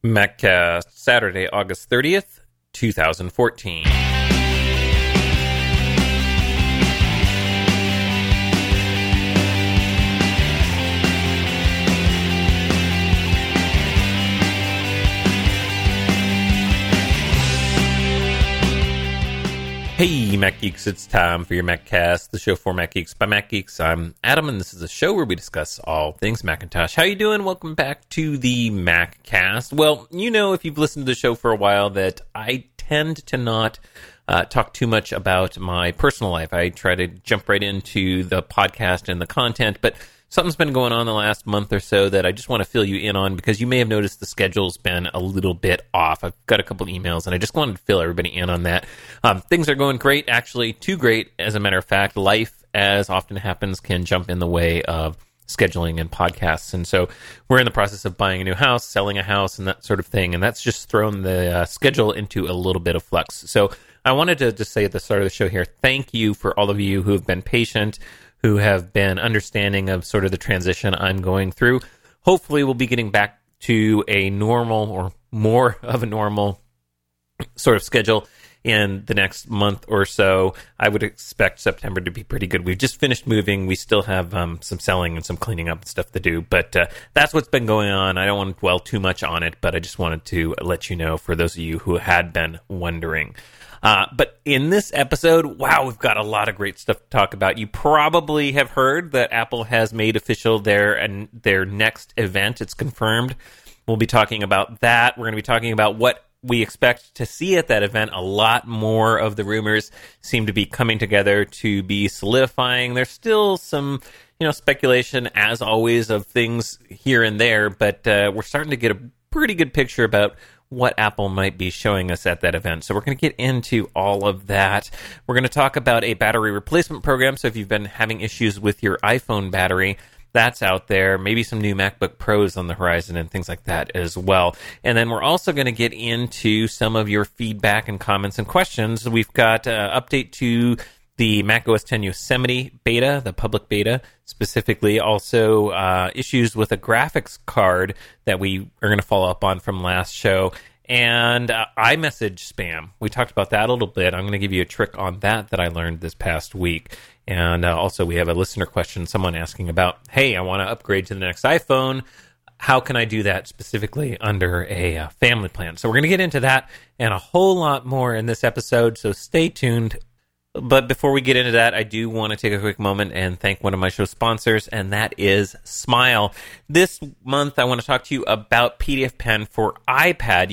MacCast, Saturday, August 30th, 2014. Hey, Mac Geeks, it's time for your MacCast, the show for Mac Geeks by Mac Geeks. I'm Adam, and this is a show where we discuss all things Macintosh. How you doing? Welcome back to the MacCast. Well, you know, if you've listened to the show for a while, that I tend to not talk too much about my personal life. I try to jump right into the podcast and the content, but something's been going on the last month or so that I just want to fill you in on, because you may have noticed the schedule's been a little bit off. I've got a couple emails, and I just wanted to fill everybody in on that. Things are going great, actually too great, as a matter of fact. Life, as often happens, can jump in the way of scheduling and podcasts, and so we're in the process of buying a new house, selling a house, and that sort of thing, and that's just thrown the schedule into a little bit of flux. So I wanted to just say at the start of the show here, thank you for all of you who have been patient, who have been understanding of sort of the transition I'm going through. Hopefully we'll be getting back to a normal, or more of a normal sort of schedule in the next month or so. I would expect September to be pretty good. We've just finished moving. We still have some selling and some cleaning up and stuff to do, but that's what's been going on. I don't want to dwell too much on it, but I just wanted to let you know, for those of you who had been wondering. But in this episode, wow, we've got a lot of great stuff to talk about. You probably have heard that Apple has made official their next event. It's confirmed. We'll be talking about that. We're going to be talking about what we expect to see at that event. A lot more of the rumors seem to be coming together to be solidifying. There's still some, speculation, as always, of things here and there, but we're starting to get a pretty good picture about what Apple might be showing us at that event. So we're going to get into all of that. We're going to talk about a battery replacement program. So if you've been having issues with your iPhone battery, that's out there. Maybe some new MacBook Pros on the horizon and things like that as well. And then we're also going to get into some of your feedback and comments and questions. We've got an update to the macOS 10 Yosemite beta, the public beta, specifically. Also, issues with a graphics card that we are going to follow up on from last show. And iMessage spam. We talked about that a little bit. I'm going to give you a trick on that I learned this past week. And also, we have a listener question, someone asking about, hey, I want to upgrade to the next iPhone. How can I do that specifically under a family plan? So we're going to get into that and a whole lot more in this episode, so stay tuned. But before we get into that, I do want to take a quick moment and thank one of my show sponsors, and that is Smile. This month, I want to talk to you about PDF Pen for iPad.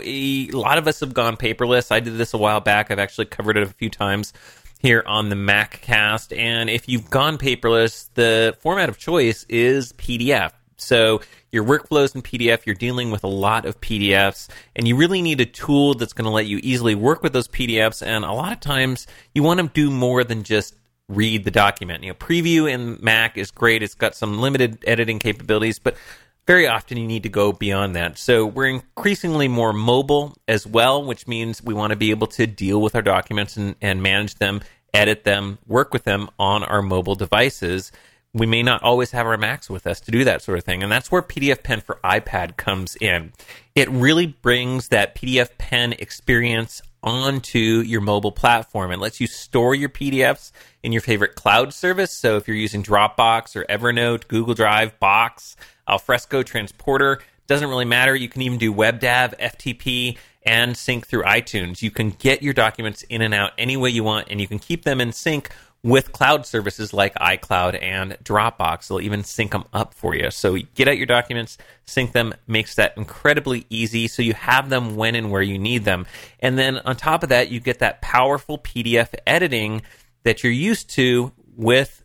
A lot of us have gone paperless. I did this a while back. I've actually covered it a few times here on the MacCast. And if you've gone paperless, the format of choice is PDF. So your workflow's in PDF, you're dealing with a lot of PDFs, and you really need a tool that's going to let you easily work with those PDFs, and a lot of times you want to do more than just read the document. Preview in Mac is great, it's got some limited editing capabilities, but very often you need to go beyond that. So we're increasingly more mobile as well, which means we want to be able to deal with our documents and manage them, edit them, work with them on our mobile devices. We may not always have our Macs with us to do that sort of thing, and that's where PDF Pen for iPad comes in. It really brings that PDF Pen experience onto your mobile platform and lets you store your PDFs in your favorite cloud service. So if you're using Dropbox or Evernote, Google Drive, Box, Alfresco, Transporter, doesn't really matter. You can even do WebDAV, FTP, and sync through iTunes. You can get your documents in and out any way you want, and you can keep them in sync with cloud services like iCloud and Dropbox. They'll even sync them up for you. So you get out your documents, sync them, makes that incredibly easy so you have them when and where you need them. And then on top of that, you get that powerful PDF editing that you're used to with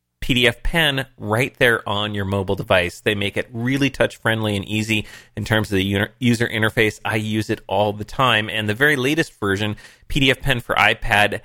PDF Pen right there on your mobile device. They make it really touch-friendly and easy in terms of the user interface. I use it all the time. And the very latest version, PDF Pen for iPad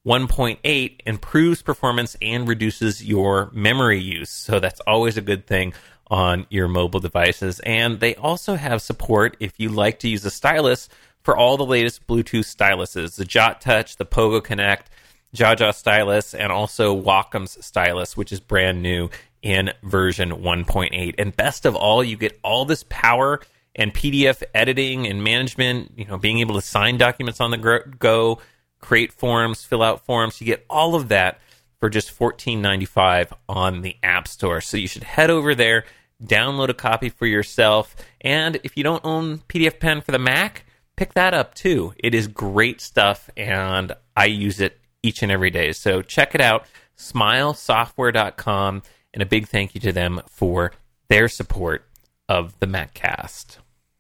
1.8, improves performance and reduces your memory use. So that's always a good thing on your mobile devices. And they also have support, if you like to use a stylus, for all the latest Bluetooth styluses, the Jot Touch, the Pogo Connect, Jaja stylus, and also Wacom's stylus, which is brand new in version 1.8. And best of all, you get all this power and PDF editing and management, being able to sign documents on the go, create forms, fill out forms. You get all of that for just $14.95 on the App Store. So you should head over there, download a copy for yourself, and if you don't own PDF Pen for the Mac, pick that up too. It is great stuff, and I use it each and every day. So check it out, smilesoftware.com, and a big thank you to them for their support of the MacCast.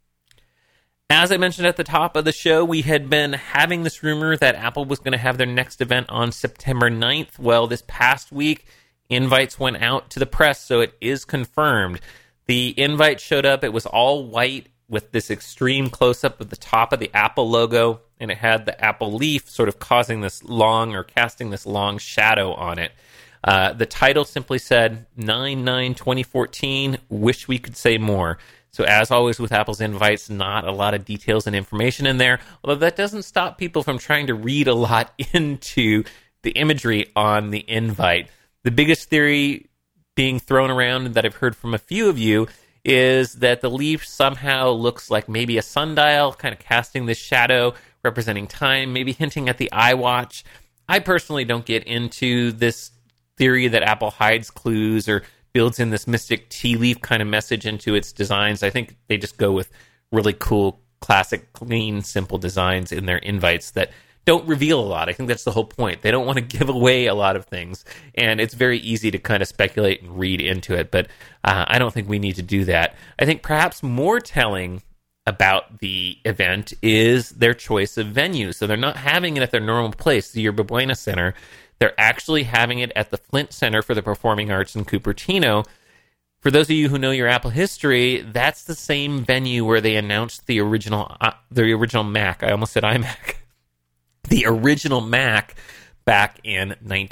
As I mentioned at the top of the show, we had been having this rumor that Apple was going to have their next event on September 9th. Well, this past week, invites went out to the press, so it is confirmed. The invite showed up. It was all white with this extreme close-up of the top of the Apple logo, and it had the Apple leaf sort of casting this long shadow on it. The title simply said, 9/9/2014, wish we could say more. So as always with Apple's invites, not a lot of details and information in there, although that doesn't stop people from trying to read a lot into the imagery on the invite. The biggest theory being thrown around that I've heard from a few of you is that the leaf somehow looks like maybe a sundial, kind of casting this shadow, representing time, maybe hinting at the iWatch. I personally don't get into this theory that Apple hides clues or builds in this mystic tea leaf kind of message into its designs. I think they just go with really cool, classic, clean, simple designs in their invites that don't reveal a lot. I think that's the whole point. They don't want to give away a lot of things, and it's very easy to kind of speculate and read into it, but I don't think we need to do that. I think perhaps more telling about the event is their choice of venue. So they're not having it at their normal place, the Yerba Buena Center. They're actually having it at the Flint Center for the Performing Arts in Cupertino. For those of you who know your Apple history, that's the same venue where they announced the original Mac. I almost said iMac. The original Mac back in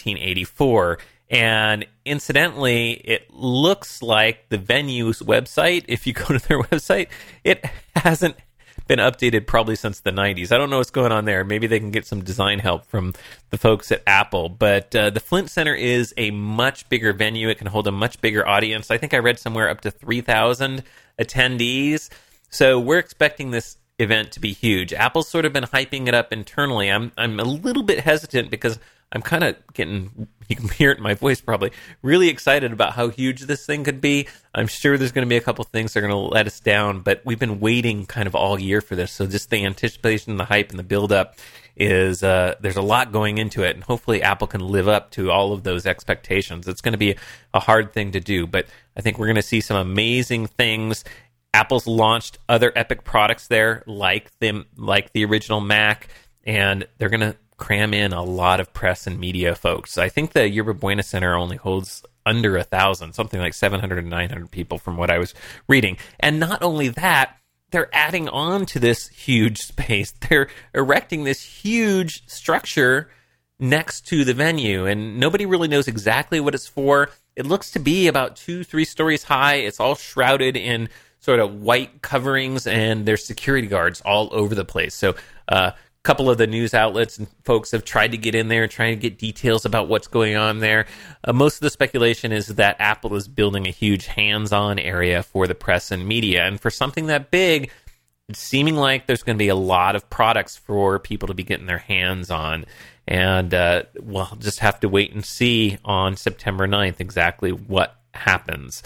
1984. And incidentally, it looks like the venue's website, if you go to their website, it hasn't been updated probably since the 90s. I don't know what's going on there. Maybe they can get some design help from the folks at Apple. But the Flint Center is a much bigger venue. It can hold a much bigger audience. I think I read somewhere up to 3,000 attendees. So we're expecting this event to be huge. Apple's sort of been hyping it up internally. I'm a little bit hesitant because I'm kind of getting, you can hear it in my voice probably, really excited about how huge this thing could be. I'm sure there's going to be a couple things that are going to let us down, but we've been waiting kind of all year for this. So just the anticipation, the hype, and the build-up is, there's a lot going into it, and hopefully Apple can live up to all of those expectations. It's going to be a hard thing to do, but I think we're going to see some amazing things. Apple's launched other Epic products there, like the original Mac, and they're going to cram in a lot of press and media folks. I think the Yerba Buena Center only holds under 1,000, something like 700 and 900 people from what I was reading. And not only that, they're adding on to this huge space. They're erecting this huge structure next to the venue, and nobody really knows exactly what it's for. It looks to be about 2-3 stories high. It's all shrouded in sort of white coverings, and there's security guards all over the place. So couple of the news outlets and folks have tried to get in there, trying to get details about what's going on there. Most of the speculation is that Apple is building a huge hands-on area for the press and media. And for something that big, it's seeming like there's going to be a lot of products for people to be getting their hands on. And we'll just have to wait and see on September 9th exactly what happens.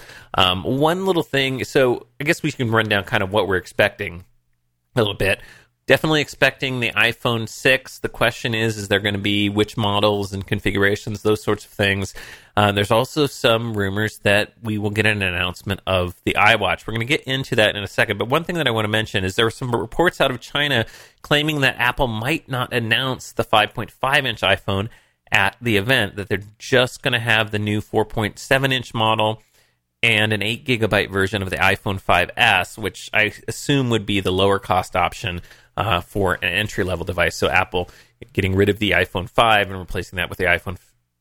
One little thing, so I guess we can run down kind of what we're expecting a little bit. Definitely expecting the iPhone 6. The question is there going to be which models and configurations, those sorts of things. There's also some rumors that we will get an announcement of the iWatch. We're going to get into that in a second. But one thing that I want to mention is there were some reports out of China claiming that Apple might not announce the 5.5-inch iPhone at the event, that they're just going to have the new 4.7-inch model and an 8 gigabyte version of the iPhone 5S, which I assume would be the lower cost option for an entry-level device. So Apple getting rid of the iPhone 5 and replacing that with the iPhone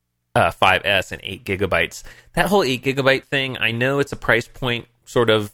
5S and 8 gigabytes. That whole 8 gigabyte thing, I know it's a price point sort of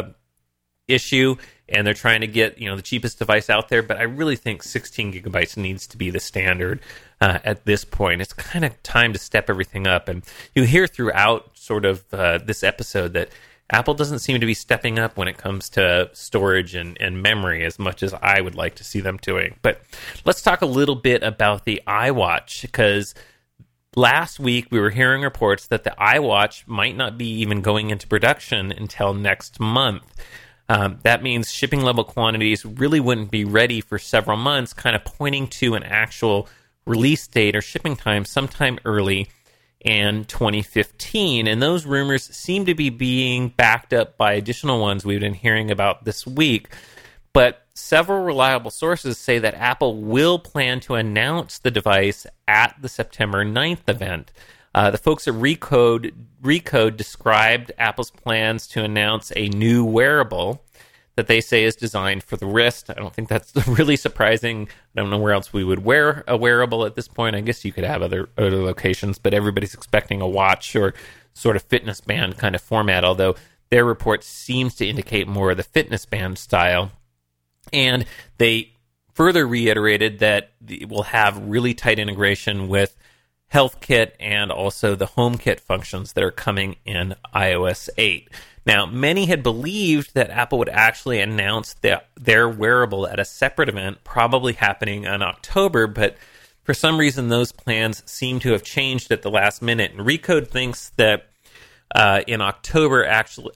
issue, and they're trying to get the cheapest device out there, but I really think 16 gigabytes needs to be the standard at this point. It's kind of time to step everything up, and you hear throughout sort of this episode that Apple doesn't seem to be stepping up when it comes to storage and memory as much as I would like to see them doing. But let's talk a little bit about the iWatch, because last week we were hearing reports that the iWatch might not be even going into production until next month. That means shipping level quantities really wouldn't be ready for several months, kind of pointing to an actual release date or shipping time sometime early in 2015. And those rumors seem to be being backed up by additional ones we've been hearing about this week. But several reliable sources say that Apple will plan to announce the device at the September 9th event. The folks at Recode described Apple's plans to announce a new wearable that they say is designed for the wrist. I don't think that's really surprising. I don't know where else we would wear a wearable at this point. I guess you could have other locations, but everybody's expecting a watch or sort of fitness band kind of format, although their report seems to indicate more of the fitness band style. And they further reiterated that it will have really tight integration with HealthKit and also the HomeKit functions that are coming in iOS 8. Now, many had believed that Apple would actually announce their wearable at a separate event, probably happening in October, but for some reason those plans seem to have changed at the last minute. And Recode thinks that in October,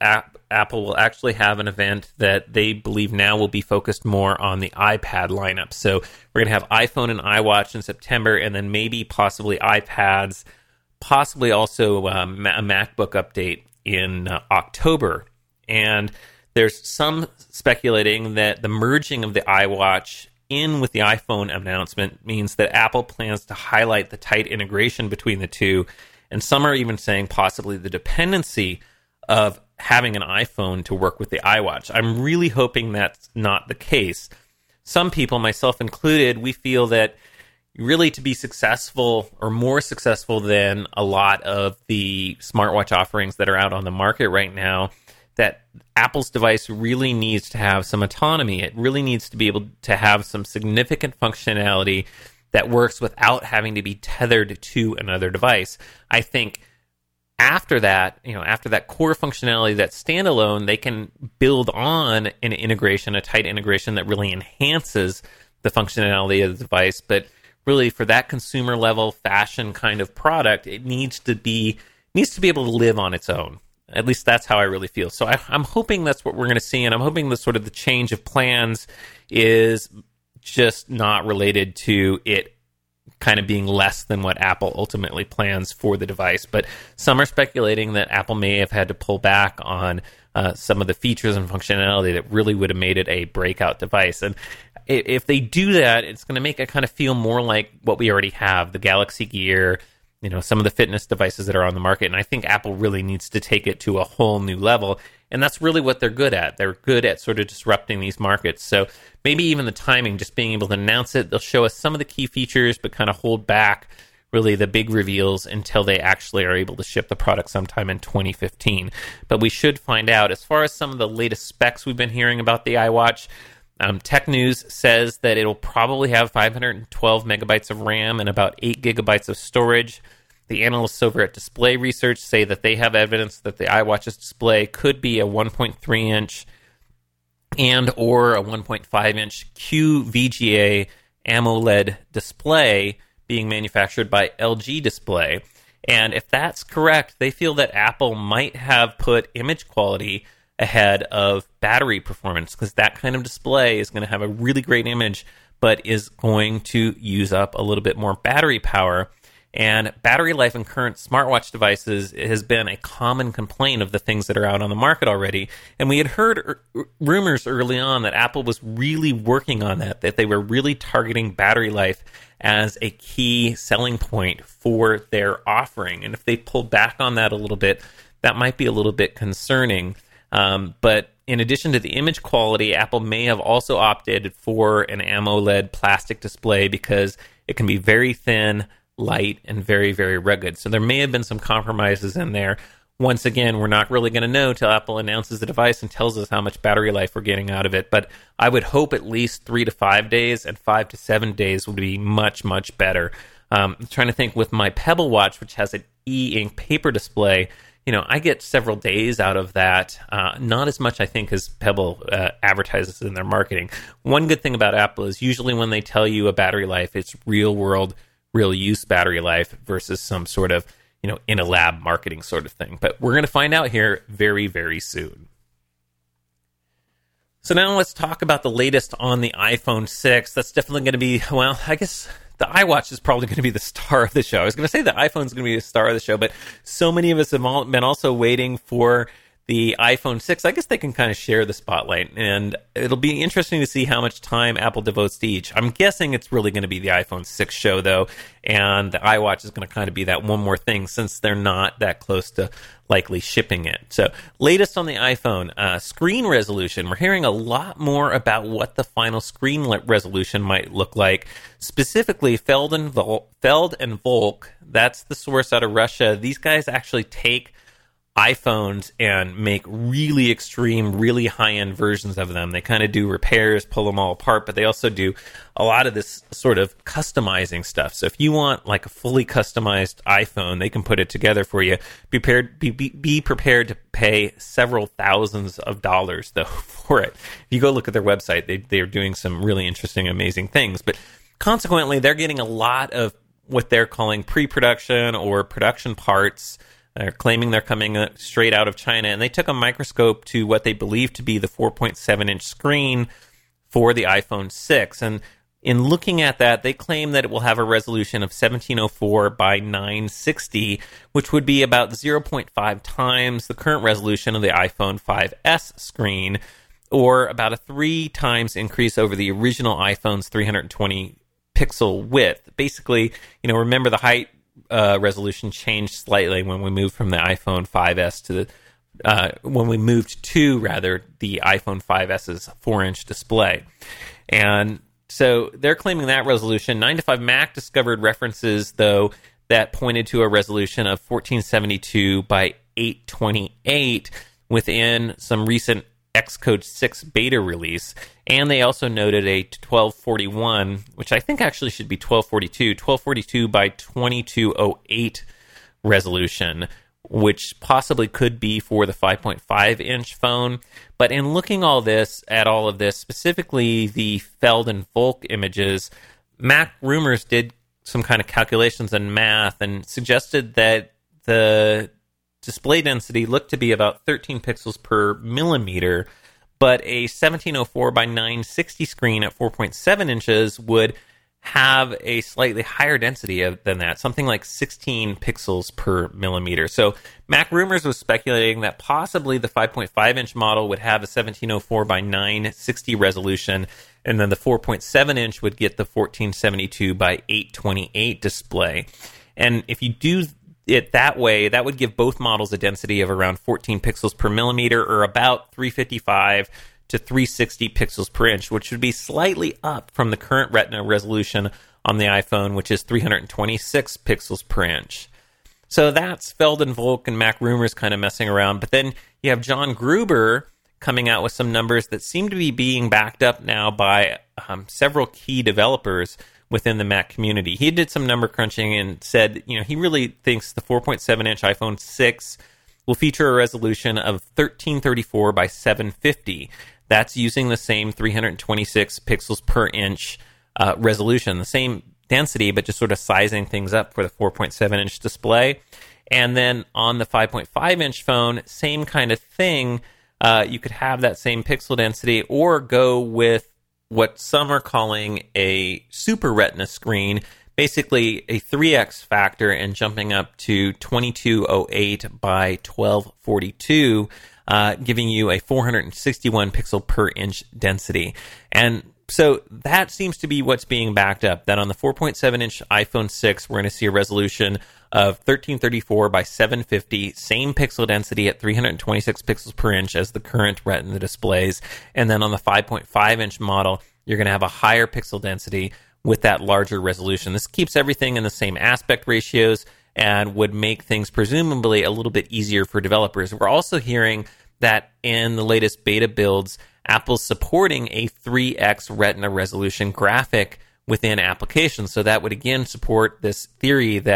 Apple will actually have an event that they believe now will be focused more on the iPad lineup. So we're going to have iPhone and iWatch in September, and then maybe possibly iPads, possibly also a MacBook update in October. And there's some speculating that the merging of the iWatch in with the iPhone announcement means that Apple plans to highlight the tight integration between the two. And some are even saying possibly the dependency of having an iPhone to work with the iWatch. I'm really hoping that's not the case. Some people, myself included, we feel that really to be successful or more successful than a lot of the smartwatch offerings that are out on the market right now, that Apple's device really needs to have some autonomy. It really needs to be able to have some significant functionality that works without having to be tethered to another device. I think after that core functionality that's standalone, they can build on an integration, a tight integration that really enhances the functionality of the device. But really, for that consumer level fashion kind of product, it needs to be able to live on its own. At least that's how I really feel. So I'm hoping that's what we're going to see, and I'm hoping that sort of the change of plans is just not related to it kind of being less than what Apple ultimately plans for the device. But some are speculating that Apple may have had to pull back on some of the features and functionality that really would have made it a breakout device. And if they do that, it's going to make it kind of feel more like what we already have, the Galaxy Gear, some of the fitness devices that are on the market. And I think Apple really needs to take it to a whole new level. And that's really what they're good at. They're good at sort of disrupting these markets. So maybe even the timing, just being able to announce it, they'll show us some of the key features, but kind of hold back really the big reveals until they actually are able to ship the product sometime in 2015. But we should find out. As far as some of the latest specs we've been hearing about the iWatch, Tech News says that it'll probably have 512 megabytes of RAM and about 8 gigabytes of storage. The analysts over at Display Research say that they have evidence that the iWatch's display could be a 1.3-inch and or a 1.5-inch QVGA AMOLED display being manufactured by LG Display. And if that's correct, they feel that Apple might have put image quality ahead of battery performance, because that kind of display is going to have a really great image, but is going to use up a little bit more battery power. And battery life in current smartwatch devices has been a common complaint of the things that are out on the market already. And we had heard rumors early on that Apple was really working on that they were really targeting battery life as a key selling point for their offering. And if they pull back on that a little bit, that might be a little bit concerning. But in addition to the image quality, Apple may have also opted for an AMOLED plastic display because it can be very thin, light, and very, very rugged. So there may have been some compromises in there. Once again, we're not really going to know till Apple announces the device and tells us how much battery life we're getting out of it. But I would hope at least 3 to 5 days, and 5 to 7 days would be much, much better. I'm trying to think with my Pebble Watch, which has an e-ink paper display, I get several days out of that. Not as much, I think, as Pebble advertises in their marketing. One good thing about Apple is usually when they tell you a battery life, it's real world, real use battery life versus some sort of, in a lab marketing sort of thing. But we're going to find out here very, very soon. So now let's talk about the latest on the iPhone 6. That's definitely going to be, well, I guess the iWatch is probably going to be the star of the show. I was going to say the iPhone's going to be the star of the show, but so many of us have been also waiting for the iPhone 6. I guess they can kind of share the spotlight, and it'll be interesting to see how much time Apple devotes to each. I'm guessing it's really going to be the iPhone 6 show, though, and the iWatch is going to kind of be that one more thing since they're not that close to likely shipping it. So, latest on the iPhone, screen resolution. We're hearing a lot more about what the final screen resolution might look like. Specifically, Feld and Volk, that's the source out of Russia. These guys actually take iPhones and make really extreme, really high-end versions of them. They kind of do repairs, pull them all apart, but they also do a lot of this sort of customizing stuff. So if you want like a fully customized iPhone, they can put it together for you. Be prepared to pay several thousands of dollars, though, for it. If you go look at their website, they're doing some really interesting, amazing things. But consequently, they're getting a lot of what they're calling pre-production or production parts. They're claiming they're coming straight out of China, and they took a microscope to what they believe to be the 4.7-inch screen for the iPhone 6. And in looking at that, they claim that it will have a resolution of 1704 by 960, which would be about 0.5 times the current resolution of the iPhone 5S screen, or about a 3 times increase over the original iPhone's 320 pixel width. Basically, remember the height resolution changed slightly when we moved from the iPhone 5S to the iPhone 5S's 4-inch display. And so they're claiming that resolution. 9to5Mac discovered references, though, that pointed to a resolution of 1472 by 828 within some recent Xcode 6 beta release, and they also noted a 1241, which I think actually should be 1242 by 2208 resolution, which possibly could be for the 5.5-inch phone. But in looking at all of this, specifically the Feld and Volk images, Mac Rumors did some kind of calculations and math and suggested that the display density looked to be about 13 pixels per millimeter, but a 1704 by 960 screen at 4.7 inches would have a slightly higher density than that, something like 16 pixels per millimeter. So Mac Rumors was speculating that possibly the 5.5-inch model would have a 1704 by 960 resolution, and then the 4.7-inch would get the 1472 by 828 display. And if you do it that way, that would give both models a density of around 14 pixels per millimeter, or about 355 to 360 pixels per inch, which would be slightly up from the current Retina resolution on the iPhone, which is 326 pixels per inch. So that's Feld and Volk and Mac Rumors kind of messing around. But then you have John Gruber coming out with some numbers that seem to be being backed up now by several key developers within the Mac community. He did some number crunching and said, he really thinks the 4.7-inch iPhone 6 will feature a resolution of 1334 by 750. That's using the same 326 pixels per inch resolution, the same density, but just sort of sizing things up for the 4.7-inch display. And then on the 5.5-inch phone, same kind of thing. You could have that same pixel density or go with what some are calling a Super Retina screen, basically a 3x factor and jumping up to 2208 by 1242, giving you a 461 pixel per inch density. And so that seems to be what's being backed up, that on the 4.7-inch iPhone 6, we're going to see a resolution of 1334 by 750, same pixel density at 326 pixels per inch as the current Retina displays. And then on the 5.5-inch model, you're going to have a higher pixel density with that larger resolution. This keeps everything in the same aspect ratios and would make things presumably a little bit easier for developers. We're also hearing that in the latest beta builds, Apple's supporting a 3x Retina resolution graphic within applications. So that would again support this theory that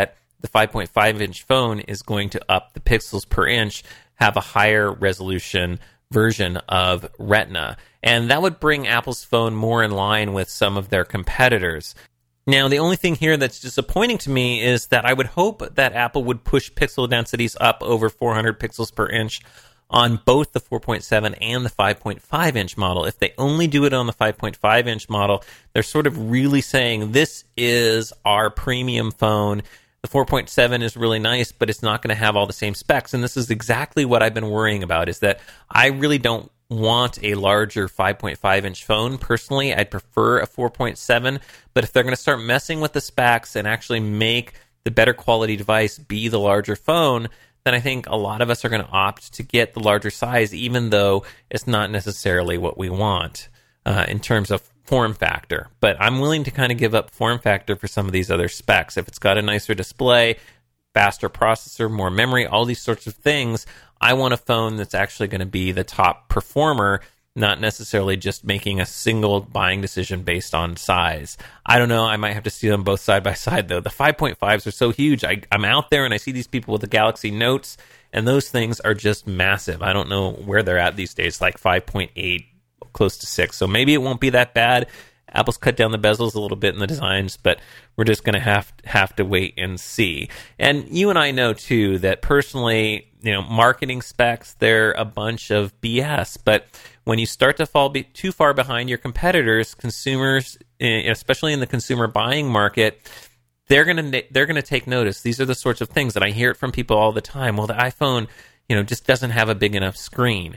the 5.5 inch phone is going to up the pixels per inch, have a higher resolution version of Retina. And that would bring Apple's phone more in line with some of their competitors. Now, the only thing here that's disappointing to me is that I would hope that Apple would push pixel densities up over 400 pixels per inch on both the 4.7 and the 5.5 inch model. If they only do it on the 5.5 inch model, they're sort of really saying this is our premium phone. The 4.7 is really nice, but it's not going to have all the same specs. And this is exactly what I've been worrying about, is that I really don't want a larger 5.5 inch phone. Personally, I'd prefer a 4.7, but if they're going to start messing with the specs and actually make the better quality device be the larger phone, then I think a lot of us are going to opt to get the larger size, even though it's not necessarily what we want in terms of form factor. But I'm willing to kind of give up form factor for some of these other specs. If it's got a nicer display, faster processor, more memory, all these sorts of things, I want a phone that's actually going to be the top performer, not necessarily just making a single buying decision based on size. I don't know. I might have to see them both side by side, though. The 5.5s are so huge. I'm out there and I see these people with the Galaxy Notes, and those things are just massive. I don't know where they're at these days, like 5.8, close to 6. So maybe it won't be that bad. Apple's cut down the bezels a little bit in the designs, but we're just going to have to wait and see. And you and I know, too, that personally, marketing specs, they're a bunch of BS. But when you start to fall too far behind your competitors, consumers, especially in the consumer buying market, they're going to take notice. These are the sorts of things that I hear it from people all the time. Well, the iPhone, just doesn't have a big enough screen.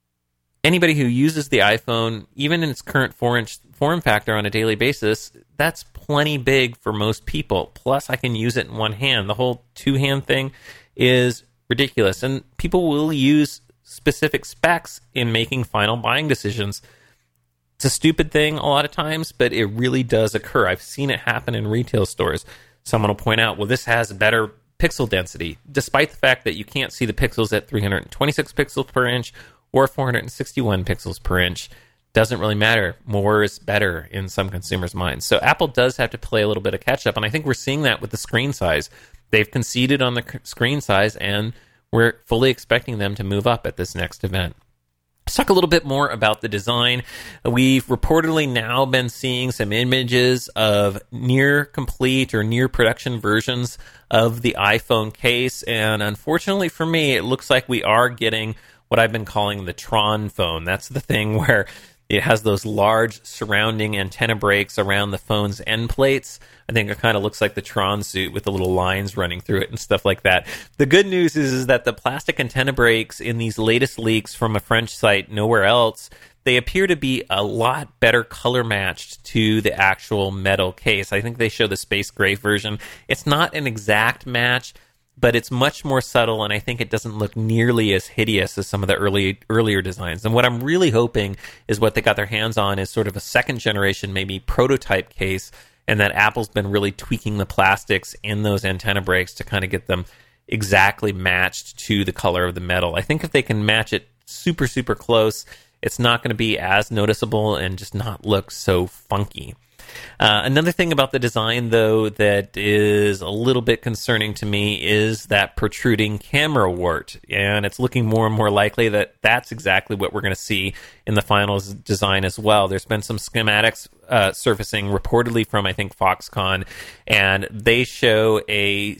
Anybody who uses the iPhone, even in its current 4-inch form factor on a daily basis, that's plenty big for most people. Plus, I can use it in one hand. The whole two-hand thing is ridiculous. And people will use specific specs in making final buying decisions. It's a stupid thing a lot of times, but it really does occur. I've seen it happen in retail stores. Someone will point out, well, this has better pixel density, despite the fact that you can't see the pixels at 326 pixels per inch or 461 pixels per inch. Doesn't really matter. More is better in some consumers' minds. So Apple does have to play a little bit of catch up, and I think we're seeing that with the screen size. They've conceded on the screen size, and we're fully expecting them to move up at this next event. Let's talk a little bit more about the design. We've reportedly now been seeing some images of near complete or near production versions of the iPhone case, and unfortunately for me, it looks like we are getting what I've been calling the Tron phone. That's the thing where it has those large surrounding antenna breaks around the phone's end plates. I think it kind of looks like the Tron suit with the little lines running through it and stuff like that. The good news is that the plastic antenna breaks in these latest leaks from a French site, Nowhere Else, they appear to be a lot better color matched to the actual metal case. I think they show the space gray version. It's not an exact match, but it's much more subtle, and I think it doesn't look nearly as hideous as some of the earlier designs. And what I'm really hoping is what they got their hands on is sort of a second generation, maybe prototype case, and that Apple's been really tweaking the plastics in those antenna breaks to kind of get them exactly matched to the color of the metal. I think if they can match it super, super close, it's not going to be as noticeable and just not look so funky. Another thing about the design, though, that is a little bit concerning to me is that protruding camera wart. And it's looking more and more likely that that's exactly what we're going to see in the final design as well. There's been some schematics surfacing reportedly from, I think, Foxconn, and they show a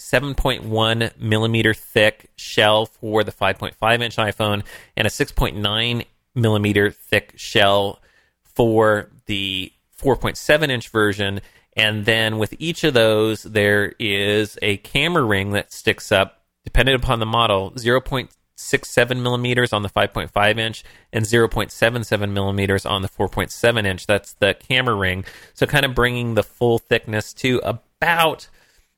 7.1 millimeter thick shell for the 5.5 inch iPhone and a 6.9 millimeter thick shell for the 4.7 inch version, and then with each of those there is a camera ring that sticks up, depending upon the model, 0.67 millimeters on the 5.5 inch and 0.77 millimeters on the 4.7 inch. That's the camera ring, so kind of bringing the full thickness to about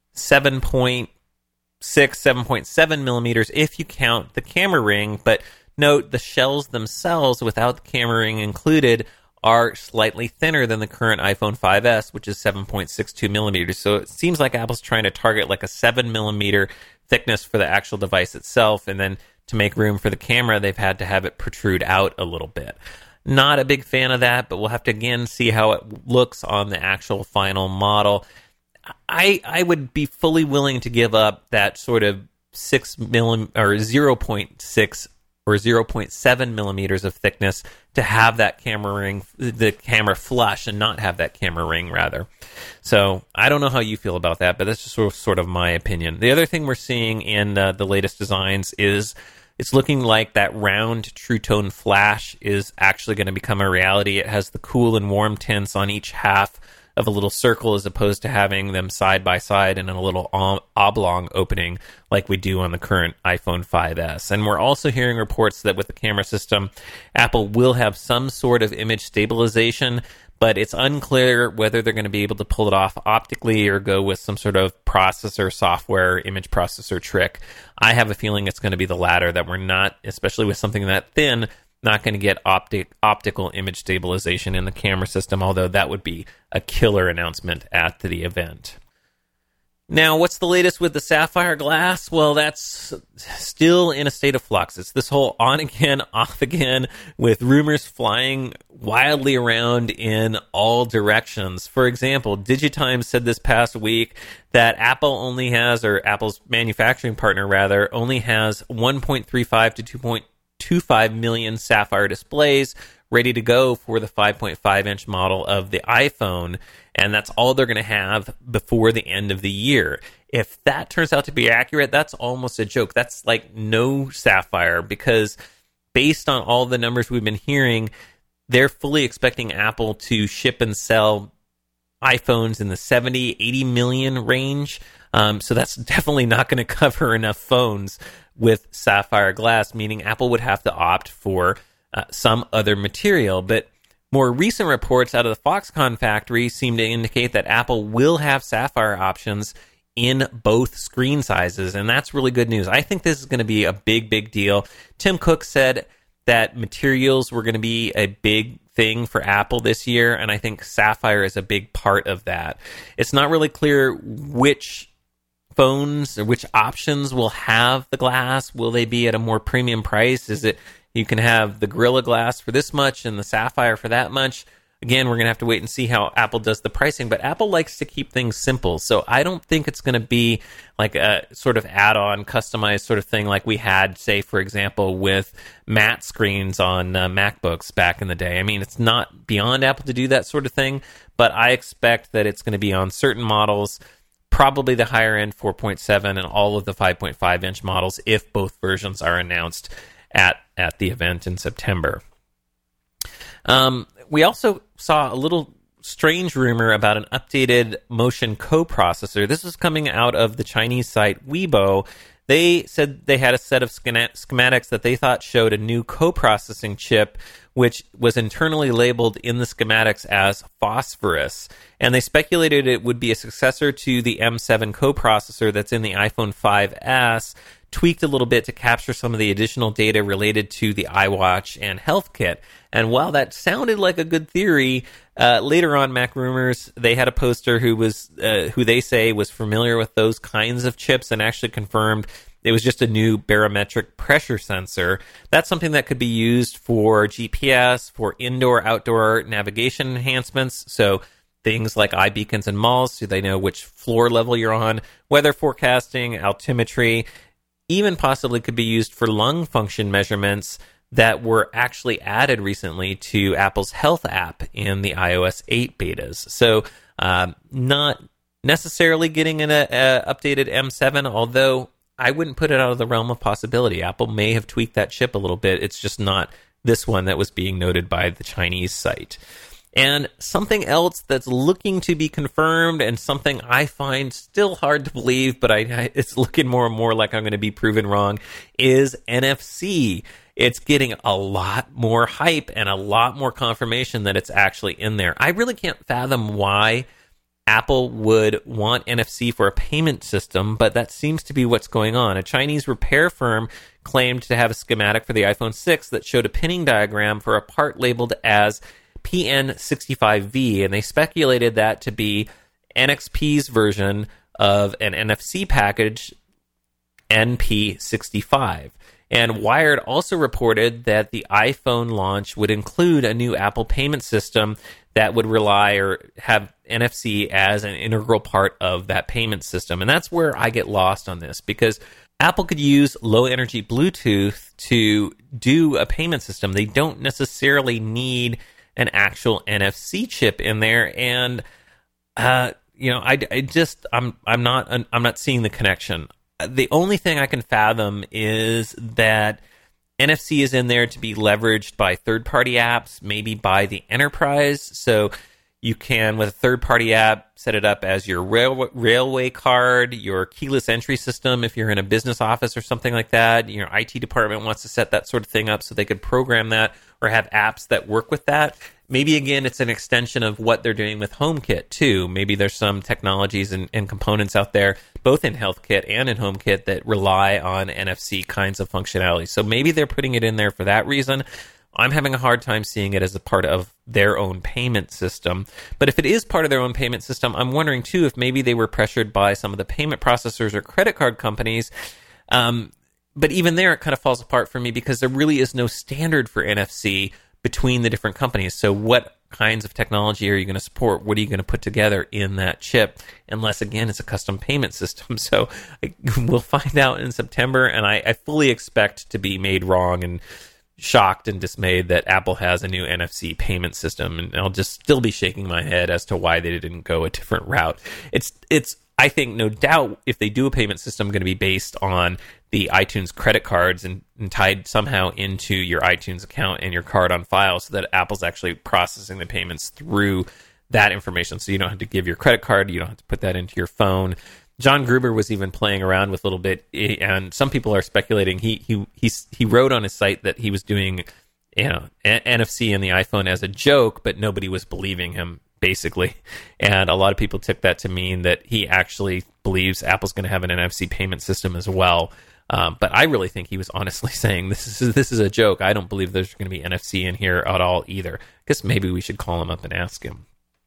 7.7 millimeters if you count the camera ring. But note, the shells themselves without the camera ring included are slightly thinner than the current iPhone 5S, which is 7.62 millimeters. So it seems like Apple's trying to target like a 7 millimeter thickness for the actual device itself, and then to make room for the camera, they've had to have it protrude out a little bit. Not a big fan of that, but we'll have to again see how it looks on the actual final model. I would be fully willing to give up that sort of 6 millimeter or 0.6 or 0.7 millimeters of thickness to have that camera ring, the camera flush, and not have that camera ring, rather. So I don't know how you feel about that, but that's just sort of my opinion. The other thing we're seeing in the latest designs is it's looking like that round True Tone flash is actually going to become a reality. It has the cool and warm tints on each half of a little circle as opposed to having them side by side in a little oblong opening like we do on the current iPhone 5S. And we're also hearing reports that with the camera system, Apple will have some sort of image stabilization, but it's unclear whether they're going to be able to pull it off optically or go with some sort of processor software image processor trick. I have a feeling it's going to be the latter, that we're not, especially with something that thin, not going to get optical image stabilization in the camera system, although that would be a killer announcement at the event. Now, what's the latest with the Sapphire glass? Well, that's still in a state of flux. It's this whole on again, off again, with rumors flying wildly around in all directions. For example, Digitimes said this past week that Apple only has, or Apple's manufacturing partner rather, only has 1.35 to 2.25 million Sapphire displays ready to go for the 5.5-inch model of the iPhone, and that's all they're going to have before the end of the year. If that turns out to be accurate, that's almost a joke. That's like no Sapphire, because based on all the numbers we've been hearing, they're fully expecting Apple to ship and sell iPhones in the 70, 80 million range. So that's definitely not going to cover enough phones with Sapphire glass, meaning Apple would have to opt for some other material. But more recent reports out of the Foxconn factory seem to indicate that Apple will have Sapphire options in both screen sizes, and that's really good news. I think this is going to be a big, big deal. Tim Cook said that materials were going to be a big thing for Apple this year, and I think Sapphire is a big part of that. It's not really clear which phones or which options will have the glass. Will they be at a more premium price? Is it you can have the Gorilla Glass for this much and the Sapphire for that much? Again, we're going to have to wait and see how Apple does the pricing, but Apple likes to keep things simple. So I don't think it's going to be like a sort of add-on, customized sort of thing like we had, say, for example, with matte screens on MacBooks back in the day. I mean, it's not beyond Apple to do that sort of thing, but I expect that it's going to be on certain models, probably the higher-end 4.7 and all of the 5.5-inch models if both versions are announced at the event in September. We also saw a little strange rumor about an updated Motion coprocessor. This was coming out of the Chinese site Weibo. They said they had a set of schematics that they thought showed a new coprocessing chip, which was internally labeled in the schematics as Phosphorus. And they speculated it would be a successor to the M7 coprocessor that's in the iPhone 5S, tweaked a little bit to capture some of the additional data related to the iWatch and HealthKit. And while that sounded like a good theory, later on, Mac Rumors, they had a poster who they say was familiar with those kinds of chips and actually confirmed it was just a new barometric pressure sensor. That's something that could be used for GPS, for indoor-outdoor navigation enhancements. So things like iBeacons in malls, so they know which floor level you're on, weather forecasting, altimetry, even possibly could be used for lung function measurements that were actually added recently to Apple's Health app in the iOS 8 betas. So not necessarily getting an updated M7, although I wouldn't put it out of the realm of possibility. Apple may have tweaked that chip a little bit. It's just not this one that was being noted by the Chinese site. And something else that's looking to be confirmed, and something I find still hard to believe, but it's looking more and more like I'm going to be proven wrong, is NFC. It's getting a lot more hype and a lot more confirmation that it's actually in there. I really can't fathom why Apple would want NFC for a payment system, but that seems to be what's going on. A Chinese repair firm claimed to have a schematic for the iPhone 6 that showed a pinning diagram for a part labeled as PN65V, and they speculated that to be NXP's version of an NFC package, NP65. And Wired also reported that the iPhone launch would include a new Apple payment system that would rely or have NFC as an integral part of that payment system. And that's where I get lost on this, because Apple could use low energy Bluetooth to do a payment system. They don't necessarily need an actual NFC chip in there. And, I'm not seeing the connection. The only thing I can fathom is that NFC is in there to be leveraged by third-party apps, maybe by the enterprise. So you can, with a third-party app, set it up as your railway card, your keyless entry system if you're in a business office or something like that. Your IT department wants to set that sort of thing up so they could program that or have apps that work with that. Maybe, again, it's an extension of what they're doing with HomeKit, too. Maybe there's some technologies and components out there, both in HealthKit and in HomeKit, that rely on NFC kinds of functionality. So maybe they're putting it in there for that reason. I'm having a hard time seeing it as a part of their own payment system. But if it is part of their own payment system, I'm wondering, too, if maybe they were pressured by some of the payment processors or credit card companies. But even there, it kind of falls apart for me because there really is no standard for NFC between the different companies. So what kinds of technology are you going to support? What are you going to put together in that chip? Unless, again, it's a custom payment system. So we'll find out in September, and I fully expect to be made wrong and shocked and dismayed that Apple has a new NFC payment system, and I'll just still be shaking my head as to why they didn't go a different route. It's I think, no doubt, if they do a payment system, going to be based on the iTunes credit cards and tied somehow into your iTunes account and your card on file, so that Apple's actually processing the payments through that information. So you don't have to give your credit card, you don't have to put that into your phone. John Gruber was even playing around with a little bit, and some people are speculating he wrote on his site that he was doing NFC in the iPhone as a joke, but nobody was believing him, basically. And a lot of people took that to mean that he actually believes Apple's going to have an NFC payment system as well. But I really think he was honestly saying this is a joke. I don't believe there's going to be NFC in here at all either. I guess maybe we should call him up and ask him.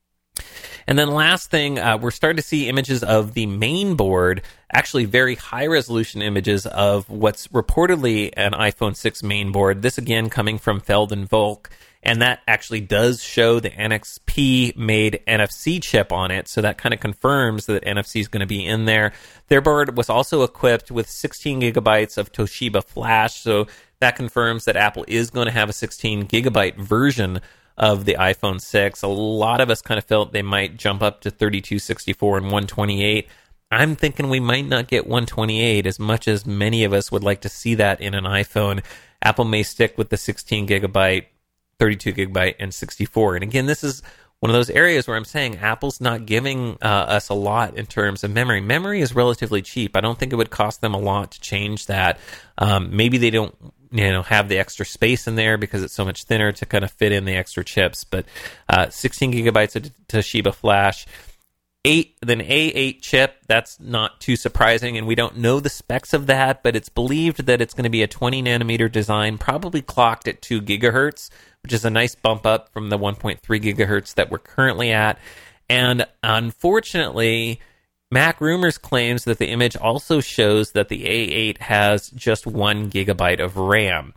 And then last thing, we're starting to see images of the main board, actually very high-resolution images of what's reportedly an iPhone 6 main board. This, again, coming from Feld and Volk, and that actually does show the NXP-made NFC chip on it, so that kind of confirms that NFC is going to be in there. Their board was also equipped with 16 gigabytes of Toshiba flash, so that confirms that Apple is going to have a 16 gigabyte version of the iPhone 6. A lot of us kind of felt they might jump up to 32, 64, and 128. I'm thinking we might not get 128 as much as many of us would like to see that in an iPhone. Apple may stick with the 16 gigabyte, 32 gigabyte, and 64. And again, this is one of those areas where I'm saying Apple's not giving us a lot in terms of memory. Memory is relatively cheap. I don't think it would cost them a lot to change that. Maybe they don't have the extra space in there because it's so much thinner to kind of fit in the extra chips. But 16 gigabytes of Toshiba flash, the A8 chip, that's not too surprising, and we don't know the specs of that, but it's believed that it's going to be a 20 nanometer design, probably clocked at 2 gigahertz, which is a nice bump up from the 1.3 gigahertz that we're currently at. And unfortunately, Mac Rumors claims that the image also shows that the A8 has just 1 gigabyte of RAM.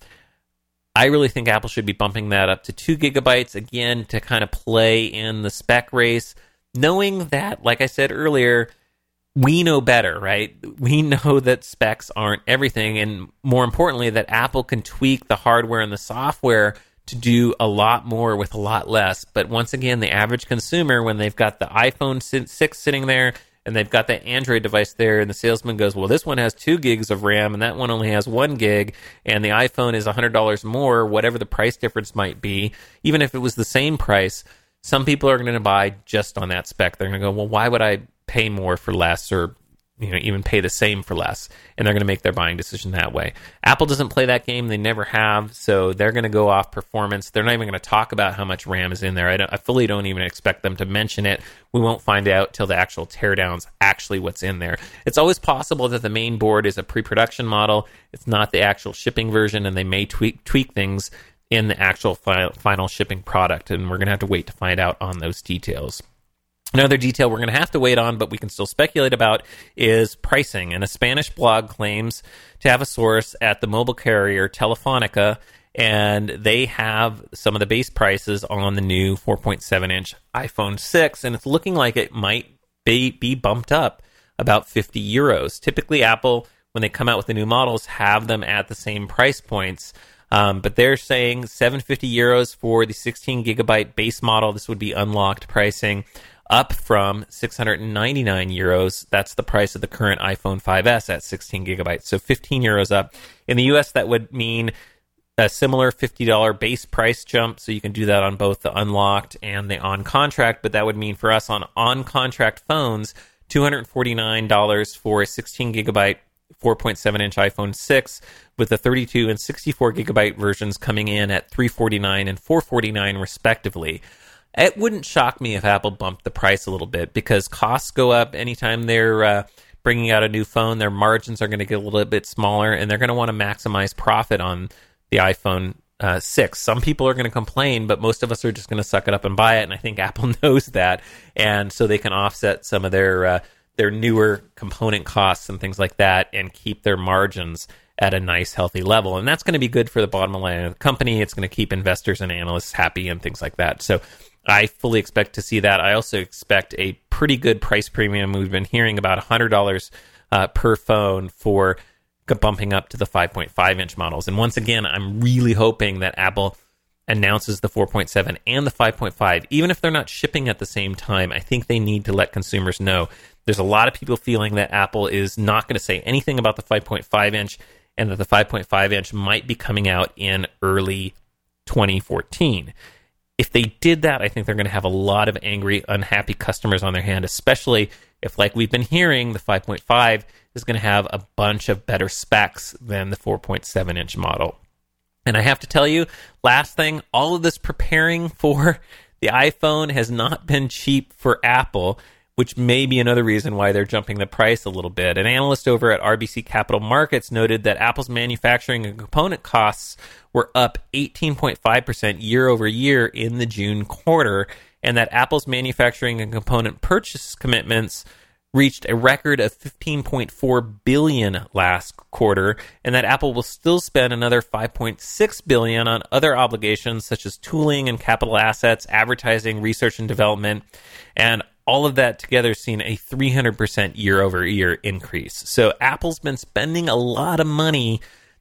I really think Apple should be bumping that up to 2 gigabytes, again, to kind of play in the spec race, knowing that, like I said earlier, we know better, right? We know that specs aren't everything, and more importantly, that Apple can tweak the hardware and the software to do a lot more with a lot less. But once again, the average consumer, when they've got the iPhone 6 sitting there, and they've got the Android device there, and the salesman goes, well, this one has 2 gigs of RAM, and that one only has 1 gig, and the iPhone is $100 more, whatever the price difference might be. Even if it was the same price, some people are going to buy just on that spec. They're going to go, well, why would I pay more for less, or even pay the same for less? And they're going to make their buying decision that way. Apple doesn't play that game. They never have, so they're going to go off performance. They're not even going to talk about how much RAM is in there. I fully don't even expect them to mention it. We won't find out till the actual teardown's actually what's in there. It's always possible that the main board is a pre-production model. It's not the actual shipping version, and they may tweak things in the actual final shipping product, and we're going to have to wait to find out on those details. Another detail we're going to have to wait on, but we can still speculate about, is pricing. And a Spanish blog claims to have a source at the mobile carrier Telefonica, and they have some of the base prices on the new 4.7-inch iPhone 6, and it's looking like it might be bumped up about 50 euros. Typically, Apple, when they come out with the new models, have them at the same price points. But they're saying 750 euros for the 16 gigabyte base model. This would be unlocked pricing, up from 699 euros. That's the price of the current iPhone 5S at 16 gigabytes. So 15 euros up. In the US, that would mean a similar $50 base price jump. So you can do that on both the unlocked and the on-contract. But that would mean for us on contract phones, $249 for a 16 gigabyte 4.7-inch iPhone 6, with the 32 and 64 gigabyte versions coming in at $349 and $449 respectively. It wouldn't shock me if Apple bumped the price a little bit, because costs go up anytime they're bringing out a new phone. Their margins are going to get a little bit smaller, and they're going to want to maximize profit on the iPhone 6. Some people are going to complain, but most of us are just going to suck it up and buy it, and I think Apple knows that, and so they can offset some of their newer component costs and things like that and keep their margins at a nice, healthy level. And that's going to be good for the bottom line of the company. It's going to keep investors and analysts happy and things like that. So I fully expect to see that. I also expect a pretty good price premium. We've been hearing about $100 per phone for bumping up to the 5.5-inch models. And once again, I'm really hoping that Apple announces the 4.7 and the 5.5. Even if they're not shipping at the same time, I think they need to let consumers know. There's a lot of people feeling that Apple is not going to say anything about the 5.5-inch, and that the 5.5-inch might be coming out in early 2014. If they did that, I think they're going to have a lot of angry, unhappy customers on their hand, especially if, like we've been hearing, the 5.5 is going to have a bunch of better specs than the 4.7-inch model. And I have to tell you, last thing, all of this preparing for the iPhone has not been cheap for Apple, which may be another reason why they're jumping the price a little bit. An analyst over at RBC Capital Markets noted that Apple's manufacturing and component costs were up 18.5% year over year in the June quarter, and that Apple's manufacturing and component purchase commitments reached a record of $15.4 billion last quarter, and that Apple will still spend another $5.6 billion on other obligations such as tooling and capital assets, advertising, research and development, and all of that together seen a 300% year-over-year increase. So Apple's been spending a lot of money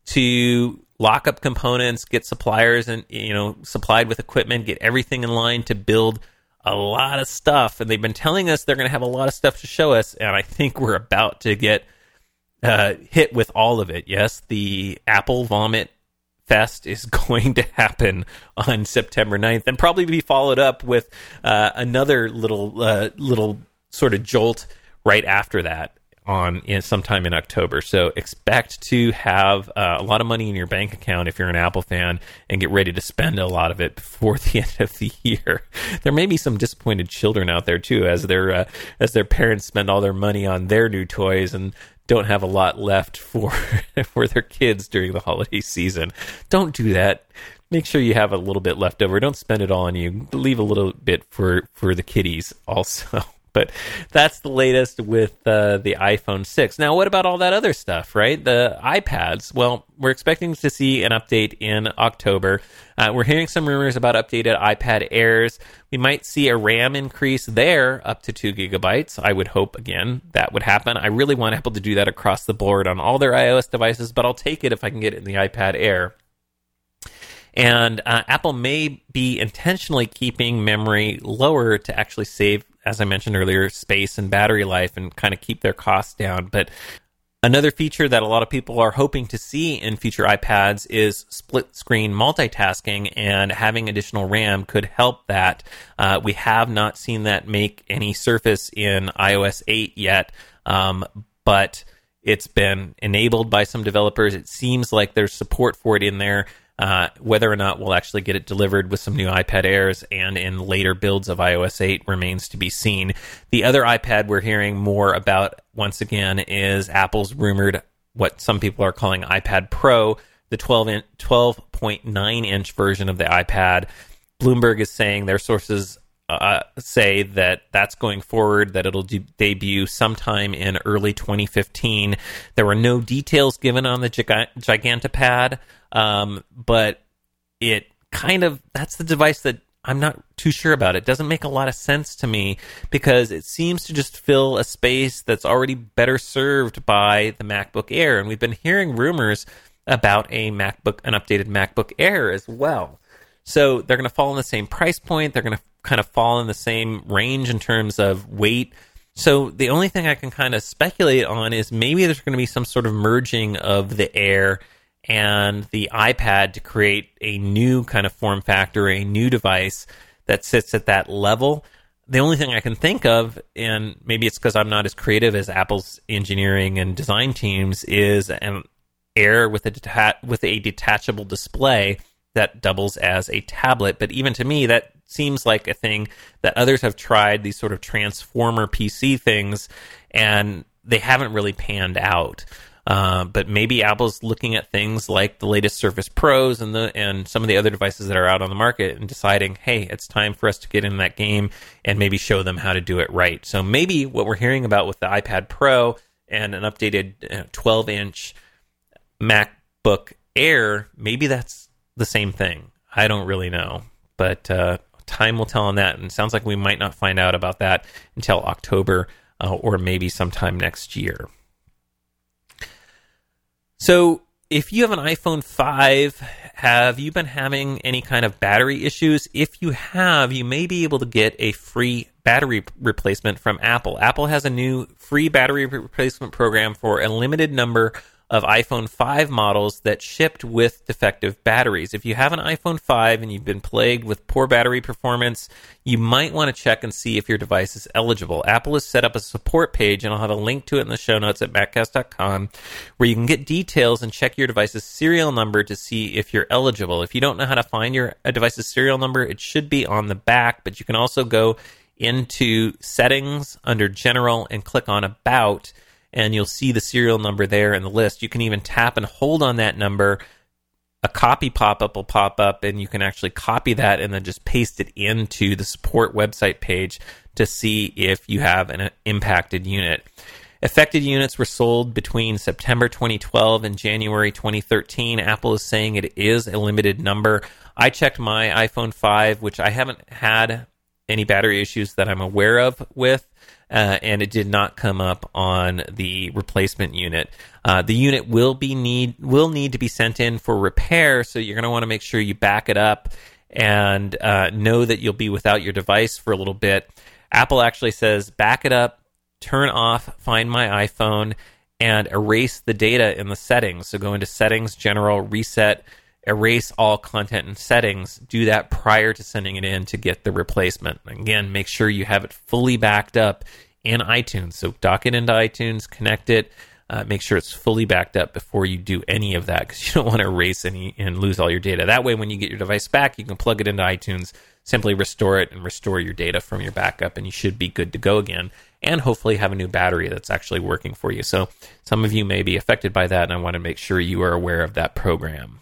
to lock up components, get suppliers and supplied with equipment, get everything in line to build a lot of stuff. And they've been telling us they're going to have a lot of stuff to show us, and I think we're about to get hit with all of it. Yes, the Apple Vomit Fest is going to happen on September 9th, and probably be followed up with another little sort of jolt right after that sometime in October. So expect to have a lot of money in your bank account if you're an Apple fan, and get ready to spend a lot of it before the end of the year. There may be some disappointed children out there too, as their parents spend all their money on their new toys and don't have a lot left for their kids during the holiday season. Don't do that. Make sure you have a little bit left over. Don't spend it all on you. Leave a little bit for the kiddies also. But that's the latest with the iPhone 6. Now, what about all that other stuff, right? The iPads. Well, we're expecting to see an update in October. We're hearing some rumors about updated iPad Airs. We might see a RAM increase there up to 2 gigabytes. I would hope, again, that would happen. I really want Apple to do that across the board on all their iOS devices, but I'll take it if I can get it in the iPad Air. And Apple may be intentionally keeping memory lower to actually save, as I mentioned earlier, space and battery life and kind of keep their costs down. But another feature that a lot of people are hoping to see in future iPads is split-screen multitasking, and having additional RAM could help that. We have not seen that make any surface in iOS 8 yet, but it's been enabled by some developers. It seems like there's support for it in there. Whether or not we'll actually get it delivered with some new iPad Airs and in later builds of iOS 8 remains to be seen. The other iPad we're hearing more about, once again, is Apple's rumored, what some people are calling iPad Pro, the 12.9-inch version of the iPad. Bloomberg is saying their sources say that that's going forward, that it'll debut sometime in early 2015. There were no details given on the Gigantapad, but that's the device that I'm not too sure about. It doesn't make a lot of sense to me because it seems to just fill a space that's already better served by the MacBook Air. And we've been hearing rumors about an updated MacBook Air as well. So they're going to fall in the same price point. They're going to kind of fall in the same range in terms of weight. So the only thing I can kind of speculate on is maybe there's going to be some sort of merging of the Air and the iPad to create a new kind of form factor, a new device that sits at that level. The only thing I can think of, and maybe it's because I'm not as creative as Apple's engineering and design teams, is an Air with a detachable display that doubles as a tablet. But even to me, that seems like a thing that others have tried, these sort of transformer PC things, and they haven't really panned out. But maybe Apple's looking at things like the latest Surface Pros and some of the other devices that are out on the market and deciding, hey, it's time for us to get in that game and maybe show them how to do it right. So maybe what we're hearing about with the iPad Pro and an updated 12-inch MacBook Air, maybe that's the same thing. I don't really know, but time will tell on that. And it sounds like we might not find out about that until October or maybe sometime next year. So if you have an iPhone 5, have you been having any kind of battery issues? If you have, you may be able to get a free battery replacement from Apple. Apple has a new free battery replacement program for a limited number of iPhone 5 models that shipped with defective batteries. If you have an iPhone 5 and you've been plagued with poor battery performance, you might want to check and see if your device is eligible. Apple has set up a support page, and I'll have a link to it in the show notes at maccast.com, where you can get details and check your device's serial number to see if you're eligible. If you don't know how to find a device's serial number, it should be on the back, but you can also go into Settings under General and click on About, and you'll see the serial number there in the list. You can even tap and hold on that number. A copy pop-up will pop up, and you can actually copy that and then just paste it into the support website page to see if you have an impacted unit. Affected units were sold between September 2012 and January 2013. Apple is saying it is a limited number. I checked my iPhone 5, which I haven't had any battery issues that I'm aware of with, and it did not come up on the replacement unit. The unit will need to be sent in for repair, so you're going to want to make sure you back it up and know that you'll be without your device for a little bit. Apple actually says back it up, turn off Find My iPhone, and erase the data in the settings. So go into Settings, General, Reset, erase all content and settings. Do that prior to sending it in to get the replacement. Again, make sure you have it fully backed up in iTunes. So dock it into iTunes, connect it, make sure it's fully backed up before you do any of that, because you don't want to erase any and lose all your data. That way, when you get your device back, you can plug it into iTunes, simply restore it, and restore your data from your backup, and you should be good to go again, and hopefully have a new battery that's actually working for you. So some of you may be affected by that, and I want to make sure you are aware of that program.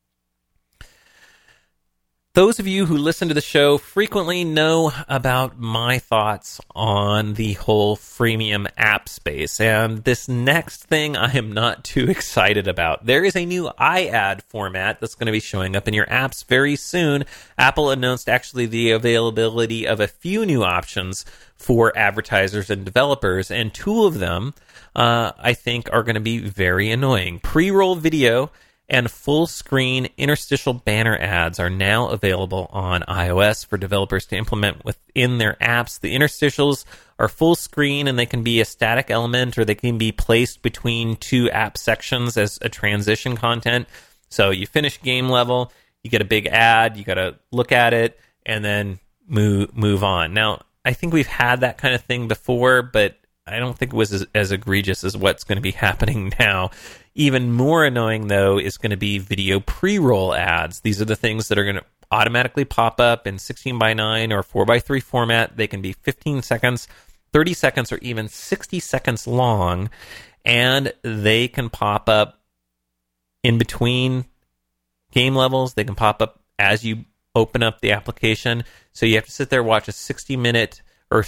Those of you who listen to the show frequently know about my thoughts on the whole freemium app space, and this next thing I am not too excited about. There is a new iAd format that's going to be showing up in your apps very soon. Apple announced actually the availability of a few new options for advertisers and developers, and two of them I think are going to be very annoying. Pre-roll video and full-screen interstitial banner ads are now available on iOS for developers to implement within their apps. The interstitials are full screen, and they can be a static element, or they can be placed between two app sections as a transition content. So you finish game level, you get a big ad, you got to look at it, and then move on. Now, I think we've had that kind of thing before, but I don't think it was as egregious as what's going to be happening now. Even more annoying, though, is going to be video pre-roll ads. These are the things that are going to automatically pop up in 16:9 or 4:3 format. They can be 15 seconds, 30 seconds, or even 60 seconds long, and they can pop up in between game levels. They can pop up as you open up the application. So you have to sit there and watch a 60 minute would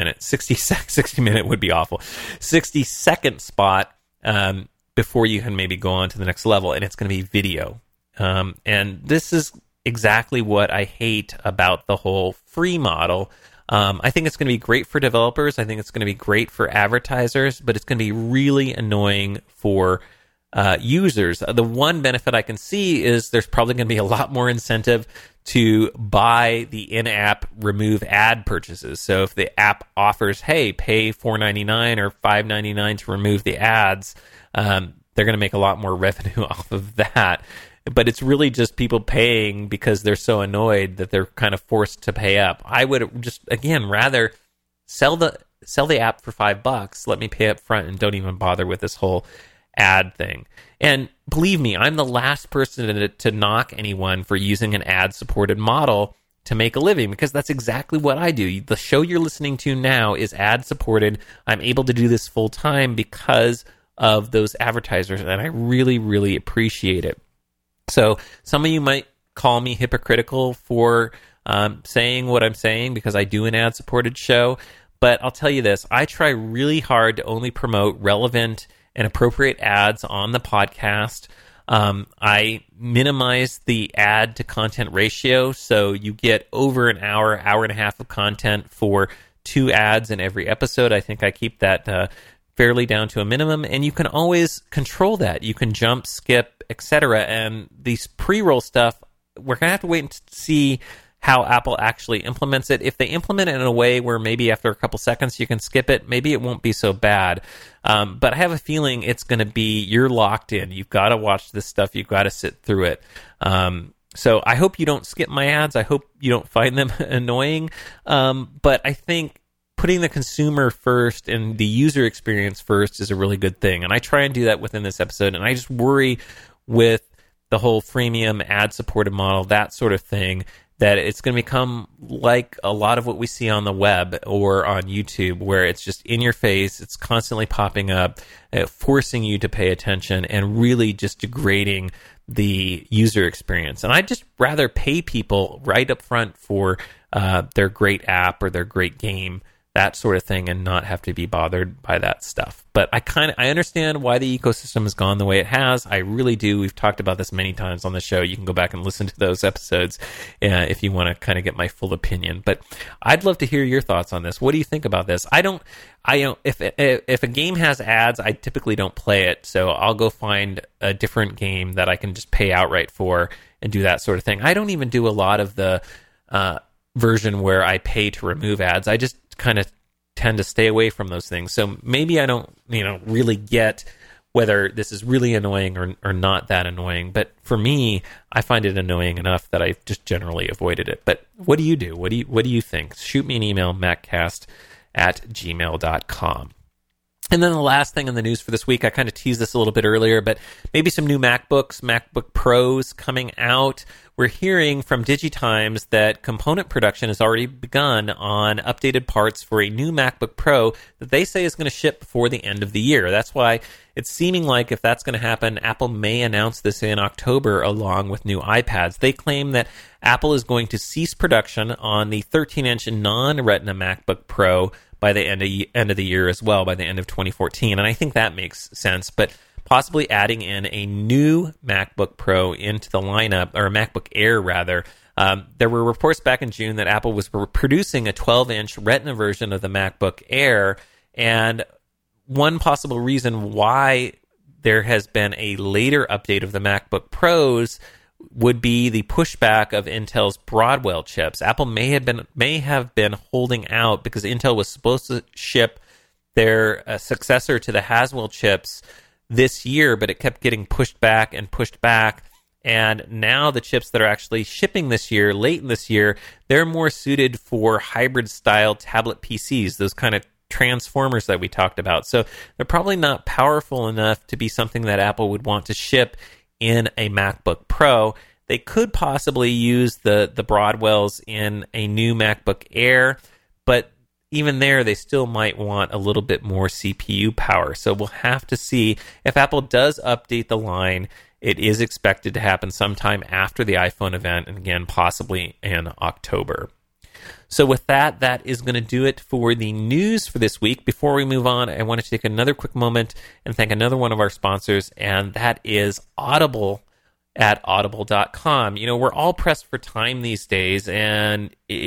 be awful. 60-second spot before you can maybe go on to the next level, and it's going to be video. And this is exactly what I hate about the whole free model. I think it's going to be great for developers. I think it's going to be great for advertisers, but it's going to be really annoying for users. The one benefit I can see is there's probably going to be a lot more incentive to buy the in-app remove ad purchases. So if the app offers, hey, pay $4.99 or $5.99 to remove the ads, they're going to make a lot more revenue off of that. But it's really just people paying because they're so annoyed that they're kind of forced to pay up. I would just, again, rather sell the app for $5, let me pay up front and don't even bother with this whole ad thing. And believe me, I'm the last person to knock anyone for using an ad-supported model to make a living, because that's exactly what I do. The show you're listening to now is ad-supported. I'm able to do this full-time because of those advertisers, and I really, really appreciate it. So some of you might call me hypocritical for saying what I'm saying because I do an ad-supported show, but I'll tell you this, I try really hard to only promote relevant and appropriate ads on the podcast. I minimize the ad to content ratio, so you get over an hour and a half of content for 2 ads in every episode. I think I keep that fairly down to a minimum, and you can always control that. You can jump, skip, etc. And these pre-roll stuff, we're going to have to wait and see how Apple actually implements it. If they implement it in a way where maybe after a couple seconds you can skip it, maybe it won't be so bad. But I have a feeling it's going to be, you're locked in. You've got to watch this stuff. You've got to sit through it. So I hope you don't skip my ads. I hope you don't find them annoying. But I think putting the consumer first and the user experience first is a really good thing. And I try and do that within this episode. And I just worry with the whole freemium ad-supported model, that sort of thing, that it's going to become like a lot of what we see on the web or on YouTube, where it's just in your face, it's constantly popping up, forcing you to pay attention and really just degrading the user experience. And I'd just rather pay people right up front for their great app or their great game, that sort of thing, and not have to be bothered by that stuff. But I understand why the ecosystem has gone the way it has. I really do. We've talked about this many times on the show. You can go back and listen to those episodes if you want to kind of get my full opinion. But I'd love to hear your thoughts on this. What do you think about this? If a game has ads, I typically don't play it. So I'll go find a different game that I can just pay outright for and do that sort of thing. I don't even do a lot of the version where I pay to remove ads. I just kind of tend to stay away from those things. So maybe I don't, really get whether this is really annoying or not that annoying. But for me, I find it annoying enough that I've just generally avoided it. But what do you do? What do you think? Shoot me an email, maccast@gmail.com. And then the last thing in the news for this week, I kind of teased this a little bit earlier, but maybe some new MacBook Pros coming out. We're hearing from DigiTimes that component production has already begun on updated parts for a new MacBook Pro that they say is going to ship before the end of the year. That's why it's seeming like if that's going to happen, Apple may announce this in October along with new iPads. They claim that Apple is going to cease production on the 13-inch non-Retina MacBook Pro by the end of the year as well, by the end of 2014. And I think that makes sense, but possibly adding in a new MacBook Pro into the lineup, or a MacBook Air rather. There were reports back in June that Apple was producing a 12-inch Retina version of the MacBook Air, and one possible reason why there has been a later update of the MacBook Pros would be the pushback of Intel's Broadwell chips. Apple may have been holding out because Intel was supposed to ship their successor to the Haswell chips this year, but it kept getting pushed back. And now the chips that are actually shipping this year, late in this year, they're more suited for hybrid-style tablet PCs, those kind of transformers that we talked about. So they're probably not powerful enough to be something that Apple would want to ship in a MacBook Pro. They could possibly use the Broadwells in a new MacBook Air, but even there, they still might want a little bit more CPU power. So we'll have to see if Apple does update the line. It is expected to happen sometime after the iPhone event, and again, possibly in October. So with that is going to do it for the news for this week. Before we move on, I want to take another quick moment and thank another one of our sponsors, and that is Audible. at audible.com. We're all pressed for time these days, and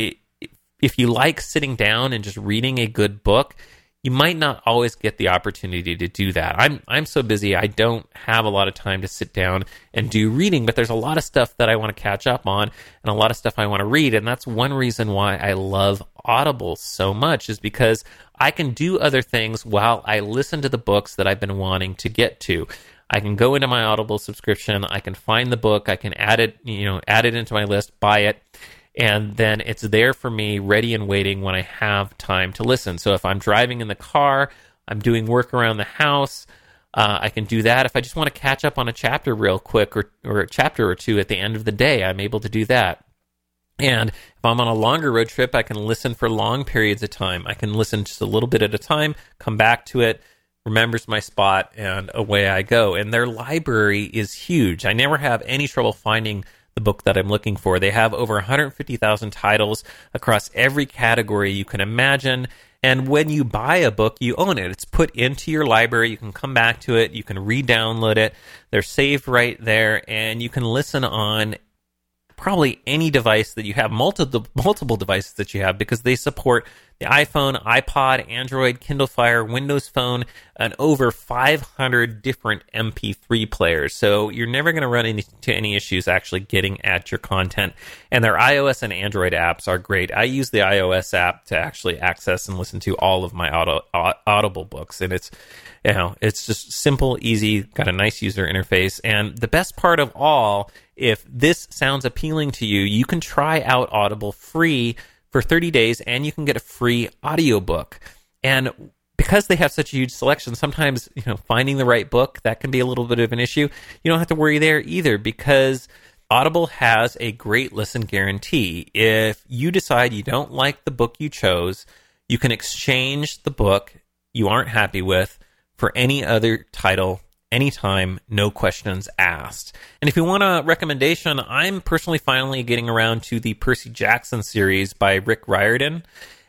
if you like sitting down and just reading a good book, you might not always get the opportunity to do that. I'm so busy, I don't have a lot of time to sit down and do reading, but there's a lot of stuff that I want to catch up on and a lot of stuff I want to read, and that's one reason why I love Audible so much, is because I can do other things while I listen to the books that I've been wanting to get to. I can go into my Audible subscription, I can find the book, I can add it into my list, buy it, and then it's there for me, ready and waiting when I have time to listen. So if I'm driving in the car, I'm doing work around the house, I can do that. If I just want to catch up on a chapter real quick or a chapter or two at the end of the day, I'm able to do that. And if I'm on a longer road trip, I can listen for long periods of time. I can listen just a little bit at a time, come back to it, remembers my spot, and away I go. And their library is huge. I never have any trouble finding the book that I'm looking for. They have over 150,000 titles across every category you can imagine. And when you buy a book, you own it. It's put into your library. You can come back to it. You can re-download it. They're saved right there. And you can listen on probably any device that you have, multiple devices that you have, because they support the iPhone, iPod, Android, Kindle Fire, Windows Phone, and over 500 different MP3 players. So you're never going to run into any issues actually getting at your content. And their iOS and Android apps are great. I use the iOS app to actually access and listen to all of my Audible books. And it's just simple, easy, got a nice user interface. And the best part of all, if this sounds appealing to you, you can try out Audible free for 30 days, and you can get a free audiobook. And because they have such a huge selection, sometimes finding the right book, that can be a little bit of an issue. You don't have to worry there either, because Audible has a great listen guarantee. If you decide you don't like the book you chose, you can exchange the book you aren't happy with for any other title anytime, no questions asked. And if you want a recommendation, I'm personally finally getting around to the Percy Jackson series by Rick Riordan,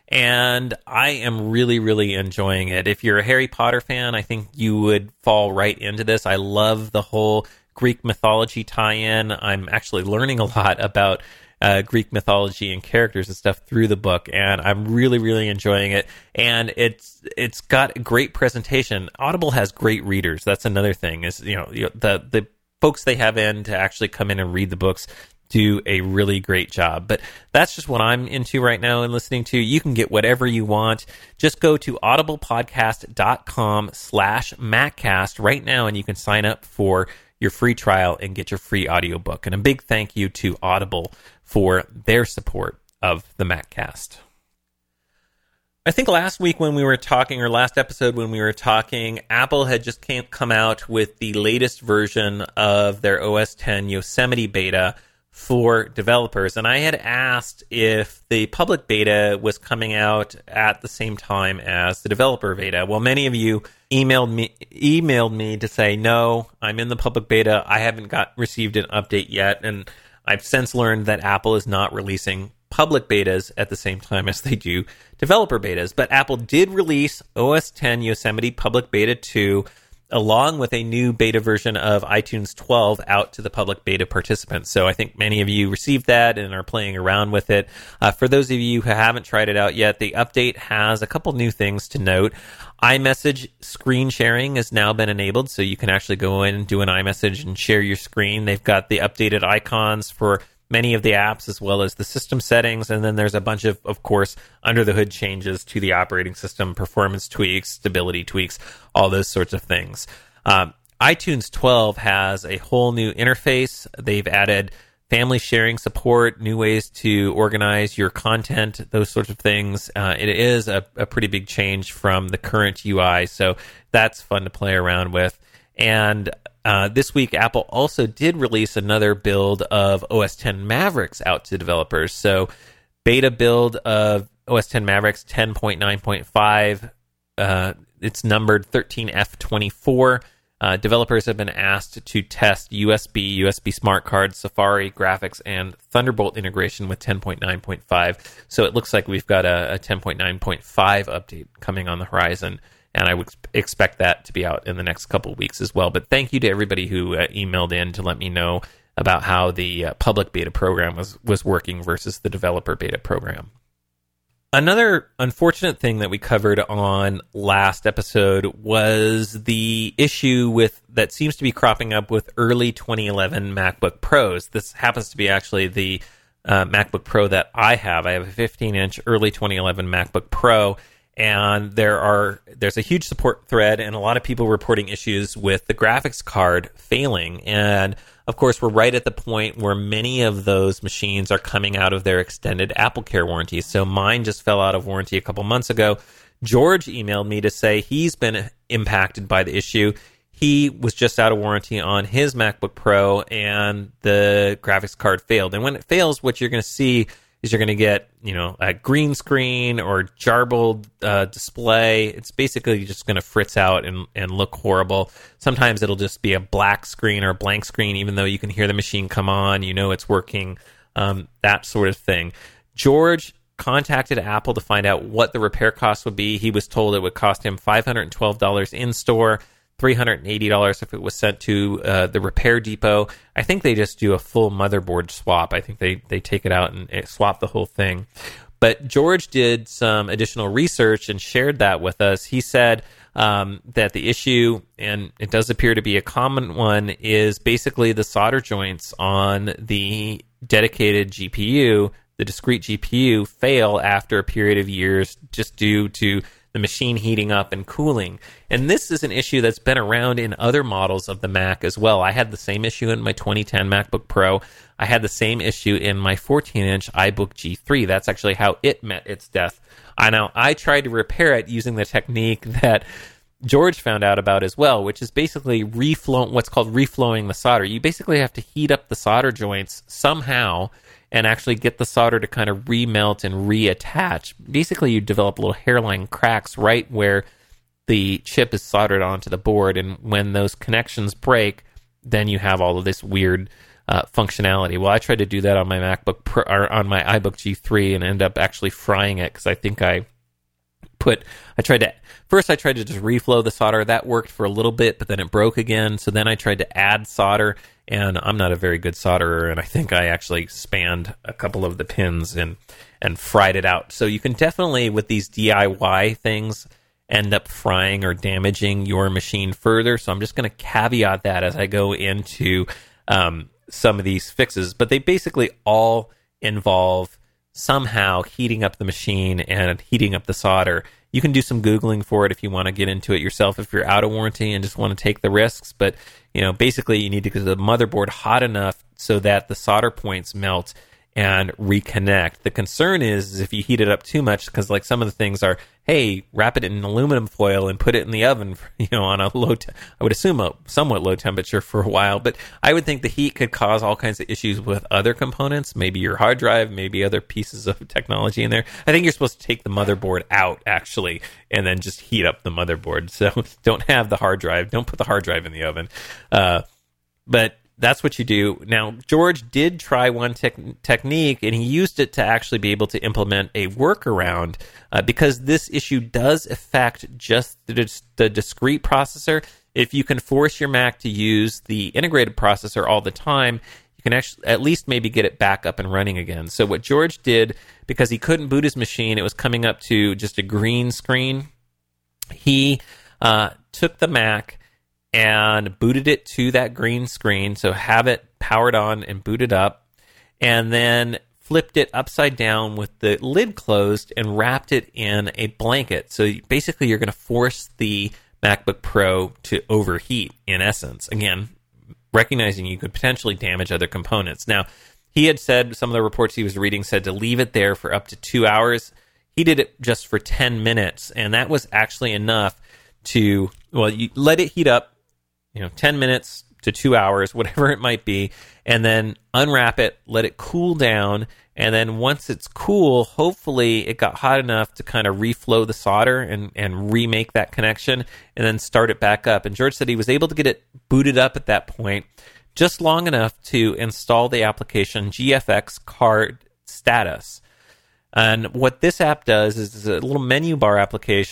and I am really, really enjoying it. If you're a Harry Potter fan, I think you would fall right into this. I love the whole Greek mythology tie-in. I'm actually learning a lot about Greek mythology and characters and stuff through the book, and I'm really, really enjoying it. And it's got a great presentation. Audible has great readers. That's another thing, is the folks they have in to actually come in and read the books do a really great job. But that's just what I'm into right now and listening to. You can get whatever you want. Just go to audiblepodcast.com/MacCast right now, and you can sign up for your free trial and get your free audiobook. And a big thank you to Audible for their support of the MacCast. I think last week when we were talking, or last episode when we were talking, Apple had just come out with the latest version of their OS X Yosemite beta for developers. And I had asked if the public beta was coming out at the same time as the developer beta. Well, many of you emailed me to say, no, I'm in the public beta. I haven't received an update yet. And I've since learned that Apple is not releasing public betas at the same time as they do developer betas. But Apple did release OS X Yosemite Public Beta 2 along with a new beta version of iTunes 12 out to the public beta participants. So I think many of you received that and are playing around with it. For those of you who haven't tried it out yet, the update has a couple new things to note. iMessage screen sharing has now been enabled, so you can actually go in and do an iMessage and share your screen. They've got the updated icons for many of the apps as well as the system settings, and then there's a bunch of course, under-the-hood changes to the operating system, performance tweaks, stability tweaks, all those sorts of things. iTunes 12 has a whole new interface. They've added family sharing support, new ways to organize your content, those sorts of things. It is a pretty big change from the current UI, so that's fun to play around with. And this week, Apple also did release another build of OS X Mavericks out to developers. So, beta build of OS X Mavericks 10.9.5. It's numbered 13F24. Developers have been asked to test USB smart cards, Safari graphics, and Thunderbolt integration with 10.9.5. So it looks like we've got a 10.9.5 update coming on the horizon. And I would expect that to be out in the next couple of weeks as well. But thank you to everybody who emailed in to let me know about how the public beta program was working versus the developer beta program. Another unfortunate thing that we covered on last episode was the issue that seems to be cropping up with early 2011 MacBook Pros. This happens to be actually the MacBook Pro that I have. I have a 15-inch early 2011 MacBook Pro, and there's a huge support thread and a lot of people reporting issues with the graphics card failing. And of course, we're right at the point where many of those machines are coming out of their extended AppleCare warranty. So mine just fell out of warranty a couple months ago. George emailed me to say he's been impacted by the issue. He was just out of warranty on his MacBook Pro, and the graphics card failed. And when it fails, what you're going to see is you're going to get, a green screen or jarbled display. It's basically just going to fritz out and look horrible. Sometimes it'll just be a black screen or a blank screen, even though you can hear the machine come on, it's working, that sort of thing. George contacted Apple to find out what the repair cost would be. He was told it would cost him $512 in-store, $380 if it was sent to the repair depot. I think they just do a full motherboard swap. I think they take it out and swap the whole thing. But George did some additional research and shared that with us. He said that the issue, and it does appear to be a common one, is basically the solder joints on the dedicated GPU, the discrete GPU, fail after a period of years just due to the machine heating up and cooling. And this is an issue that's been around in other models of the Mac as well. I had the same issue in my 2010 MacBook Pro. I had the same issue in my 14-inch iBook G3. That's actually how it met its death. I tried to repair it using the technique that George found out about as well, which is basically what's called reflowing the solder. You basically have to heat up the solder joints somehow and actually get the solder to kind of remelt and reattach. Basically, you develop little hairline cracks right where the chip is soldered onto the board, and when those connections break, then you have all of this weird functionality. Well, I tried to do that on my MacBook Pro, or on my iBook G3, and ended up actually frying it because I think I tried to just reflow the solder. That worked for a little bit, but then it broke again. So then I tried to add solder, and I'm not a very good solderer, and I think I actually spanned a couple of the pins and fried it out. So you can definitely, with these DIY things, end up frying or damaging your machine further. So I'm just going to caveat that as I go into some of these fixes. But they basically all involve somehow heating up the machine and heating up the solder. You can do some Googling for it if you want to get into it yourself if you're out of warranty and just want to take the risks. But, basically you need to get the motherboard hot enough so that the solder points melt and reconnect. The concern is if you heat it up too much, because like some of the things are, hey, wrap it in aluminum foil and put it in the oven, on a I would assume a somewhat low temperature for a while. But I would think the heat could cause all kinds of issues with other components, maybe your hard drive, maybe other pieces of technology in there. I think you're supposed to take the motherboard out, actually, and then just heat up the motherboard. So don't have the hard drive. Don't put the hard drive in the oven. But that's what you do. Now, George did try one technique, and he used it to actually be able to implement a workaround because this issue does affect just the discrete processor. If you can force your Mac to use the integrated processor all the time, you can actually at least maybe get it back up and running again. So what George did, because he couldn't boot his machine, it was coming up to just a green screen, he took the Mac and booted it to that green screen, so have it powered on and booted up, and then flipped it upside down with the lid closed and wrapped it in a blanket. So basically you're going to force the MacBook Pro to overheat, in essence. Again, recognizing you could potentially damage other components. Now, he had said, some of the reports he was reading said to leave it there for up to 2 hours. He did it just for 10 minutes, and that was actually enough to, you let it heat up, 10 minutes to 2 hours, whatever it might be, and then unwrap it, let it cool down, and then once it's cool, hopefully it got hot enough to kind of reflow the solder and remake that connection, and then start it back up. And George said he was able to get it booted up at that point just long enough to install the application GFX Card Status. And what this app does is a little menu bar application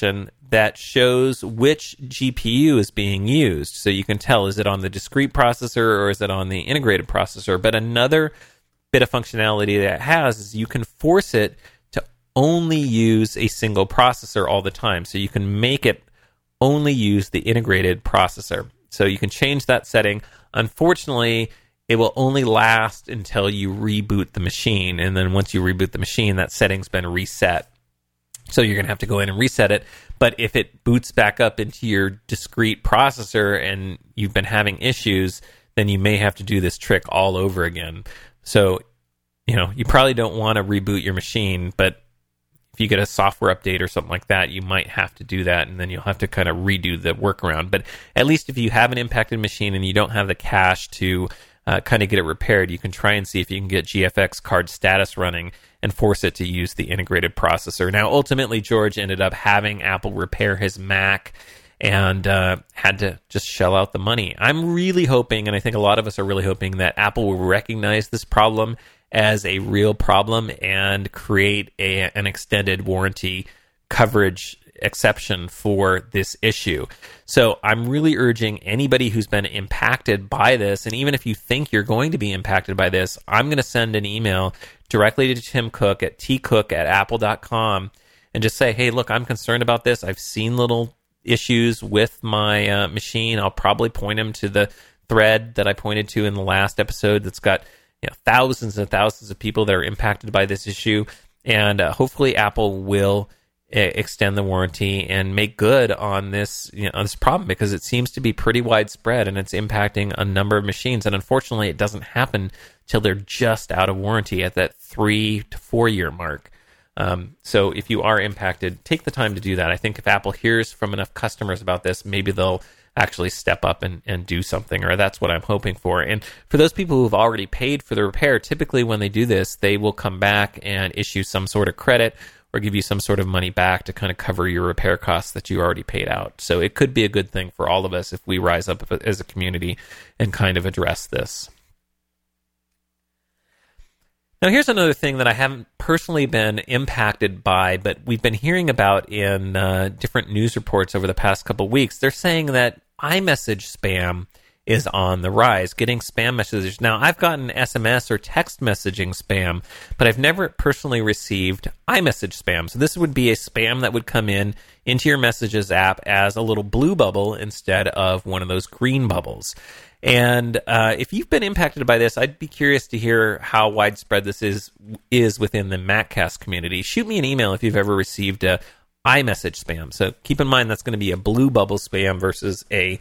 that shows which GPU is being used. So you can tell, is it on the discrete processor or is it on the integrated processor? But another bit of functionality that it has is you can force it to only use a single processor all the time. So you can make it only use the integrated processor. So you can change that setting. Unfortunately, it will only last until you reboot the machine. And then once you reboot the machine, that setting's been reset. So you're going to have to go in and reset it. But if it boots back up into your discrete processor and you've been having issues, then you may have to do this trick all over again. So, you probably don't want to reboot your machine, but if you get a software update or something like that, you might have to do that, and then you'll have to kind of redo the workaround. But at least if you have an impacted machine and you don't have the cash to kind of get it repaired, you can try and see if you can get GFX card status running and force it to use the integrated processor. Now, ultimately, George ended up having Apple repair his Mac and had to just shell out the money. I'm really hoping, and I think a lot of us are really hoping, that Apple will recognize this problem as a real problem and create an extended warranty coverage exception for this issue. So I'm really urging anybody who's been impacted by this, and even if you think you're going to be impacted by this, I'm going to send an email directly to Tim Cook at tcook@apple.com and just say, hey, look, I'm concerned about this. I've seen little issues with my machine. I'll probably point him to the thread that I pointed to in the last episode that's got thousands and thousands of people that are impacted by this issue, and hopefully Apple will extend the warranty and make good on this on this problem, because it seems to be pretty widespread and it's impacting a number of machines. And unfortunately, it doesn't happen till they're just out of warranty at that 3 to 4 year mark. So if you are impacted, take the time to do that. I think if Apple hears from enough customers about this, maybe they'll actually step up and do something, or that's what I'm hoping for. And for those people who've already paid for the repair, typically when they do this, they will come back and issue some sort of credit or give you some sort of money back to kind of cover your repair costs that you already paid out. So it could be a good thing for all of us if we rise up as a community and kind of address this. Now, here's another thing that I haven't personally been impacted by, but we've been hearing about in different news reports over the past couple of weeks. They're saying that iMessage spam is on the rise, getting spam messages. Now, I've gotten SMS or text messaging spam, but I've never personally received iMessage spam. So this would be a spam that would come into your Messages app as a little blue bubble instead of one of those green bubbles. And if you've been impacted by this, I'd be curious to hear how widespread this is within the MacCast community. Shoot me an email if you've ever received a iMessage spam. So keep in mind that's going to be a blue bubble spam versus a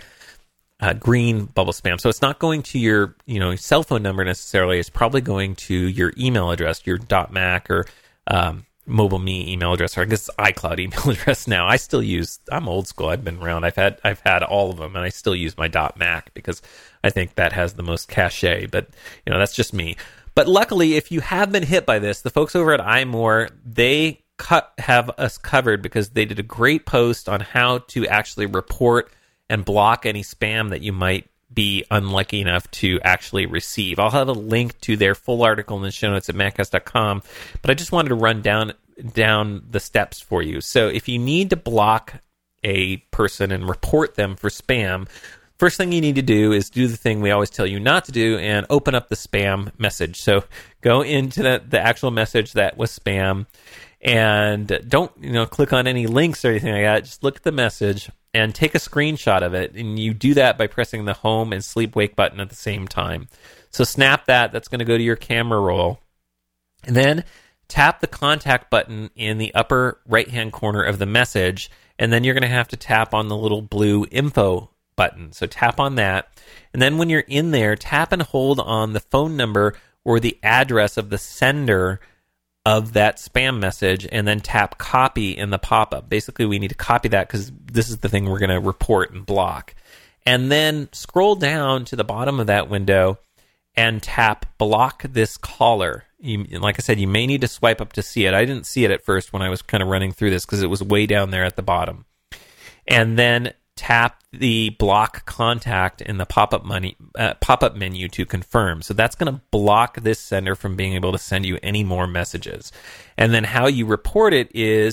green bubble spam. So it's not going to your cell phone number necessarily. It's probably going to your email address, your .mac or MobileMe email address, or I guess iCloud email address now. I'm old school. I've been around. I've had all of them, and I still use my .mac because I think that has the most cachet. But that's just me. But luckily, if you have been hit by this, the folks over at iMore, they have us covered because they did a great post on how to actually report and block any spam that you might be unlucky enough to actually receive. I'll have a link to their full article in the show notes at maccast.com, but I just wanted to run down the steps for you. So if you need to block a person and report them for spam, first thing you need to do is do the thing we always tell you not to do and open up the spam message. So go into the actual message that was spam and don't click on any links or anything like that. Just look at the message and take a screenshot of it. And you do that by pressing the home and sleep wake button at the same time. So snap that. That's going to go to your camera roll. And then tap the contact button in the upper right-hand corner of the message. And then you're going to have to tap on the little blue info button. So tap on that. And then when you're in there, tap and hold on the phone number or the address of the sender of that spam message, and then tap copy in the pop-up. Basically, we need to copy that because this is the thing we're going to report and block. And then scroll down to the bottom of that window and tap block this caller. Like I said, you may need to swipe up to see it. I didn't see it at first when I was kind of running through this because it was way down there at the bottom. And then tap the block contact in the pop-up menu to confirm. So that's going to block this sender from being able to send you any more messages. And then how you report it is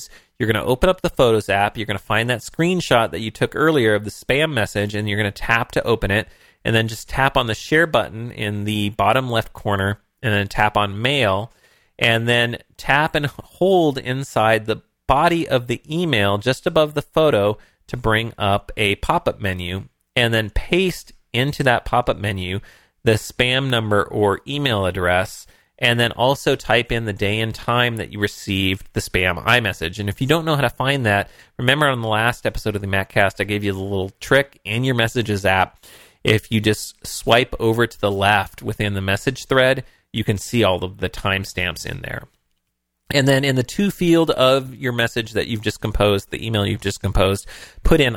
you're going to open up the Photos app, you're going to find that screenshot that you took earlier of the spam message, and you're going to tap to open it, and then just tap on the share button in the bottom left corner, and then tap on mail, and then tap and hold inside the body of the email just above the photo to bring up a pop-up menu, and then paste into that pop-up menu the spam number or email address, and then also type in the day and time that you received the spam iMessage. And if you don't know how to find that, remember on the last episode of the MacCast, I gave you the little trick in your Messages app. If you just swipe over to the left within the message thread, you can see all of the timestamps in there. And then in the to field of your message that you've just composed, the email you've just composed, put in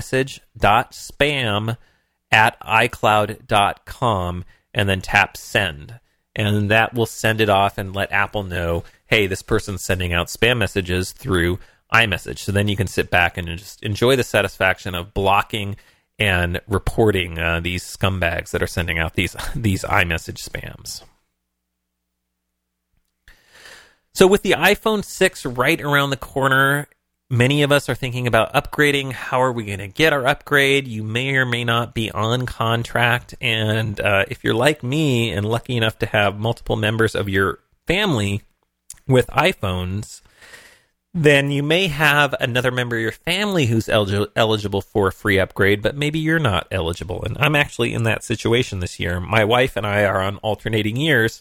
imessage.spam@icloud.com and then tap send. And that will send it off and let Apple know, hey, this person's sending out spam messages through iMessage. So then you can sit back and just enjoy the satisfaction of blocking and reporting these scumbags that are sending out these iMessage spams. So with the iPhone 6 right around the corner, many of us are thinking about upgrading. How are we going to get our upgrade? You may or may not be on contract. And if you're like me and lucky enough to have multiple members of your family with iPhones, then you may have another member of your family who's eligible for a free upgrade, but maybe you're not eligible. And I'm actually in that situation this year. My wife and I are on alternating years.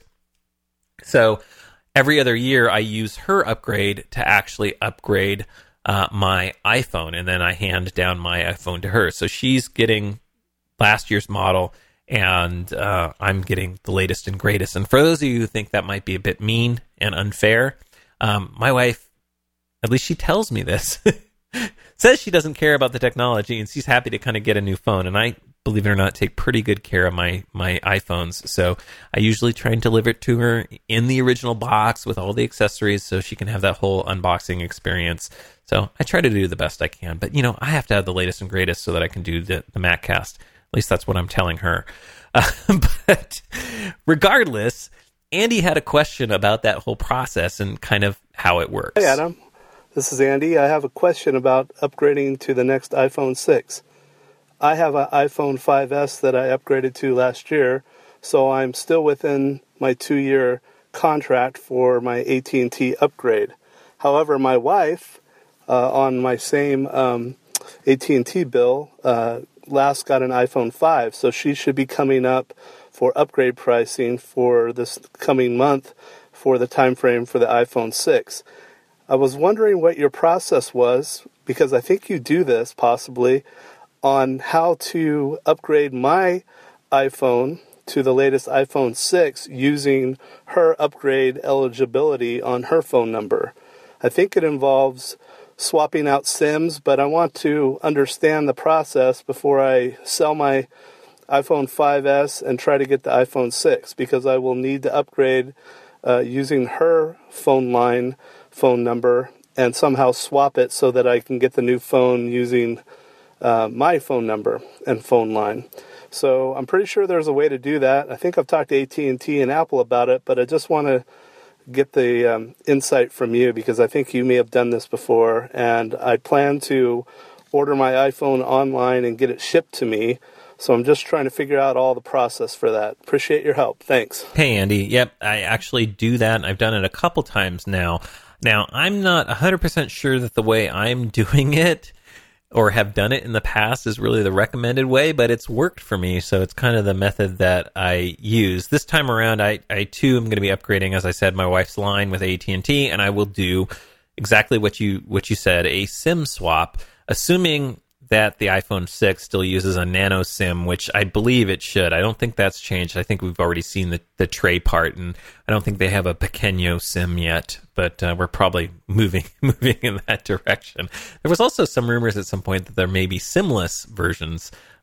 So every other year I use her upgrade to actually upgrade my iPhone, and then I hand down my iPhone to her. So she's getting last year's model, and I'm getting the latest and greatest. And for those of you who think that might be a bit mean and unfair, my wife, at least she tells me this, says she doesn't care about the technology, and she's happy to kind of get a new phone. And I, believe it or not, take pretty good care of my iPhones. So I usually try and deliver it to her in the original box with all the accessories so she can have that whole unboxing experience. So I try to do the best I can. But, I have to have the latest and greatest so that I can do the MacCast. At least that's what I'm telling her. But regardless, Andy had a question about that whole process and kind of how it works. Hey, Adam. This is Andy. I have a question about upgrading to the next iPhone 6. I have an iPhone 5S that I upgraded to last year, so I'm still within my 2-year contract for my AT&T upgrade. However, my wife, on my same AT&T bill, last got an iPhone 5, so she should be coming up for upgrade pricing for this coming month for the time frame for the iPhone 6. I was wondering what your process was, because I think you do this possibly, on how to upgrade my iPhone to the latest iPhone 6 using her upgrade eligibility on her phone number. I think it involves swapping out SIMs, but I want to understand the process before I sell my iPhone 5S and try to get the iPhone 6, because I will need to upgrade using her phone number and somehow swap it so that I can get the new phone using my phone number and phone line. So I'm pretty sure there's a way to do that. I think I've talked to AT&T and Apple about it, but I just want to get the insight from you, because I think you may have done this before, and I plan to order my iPhone online and get it shipped to me. So I'm just trying to figure out all the process for that. Appreciate your help. Thanks. Hey, Andy. Yep, I actually do that, and I've done it a couple times now. Now, I'm not 100% sure that the way I'm doing it or have done it in the past is really the recommended way, but it's worked for me, so it's kind of the method that I use. This time around, I too am going to be upgrading, as I said, my wife's line with AT&T, and I will do exactly what you said, a SIM swap, assuming that the iPhone 6 still uses a nano SIM, which I believe it should. I don't think that's changed. I think we've already seen the tray part, and I don't think they have a Pequeño SIM yet, but we're probably moving in that direction. There was also some rumors at some point that there may be SIM-less versions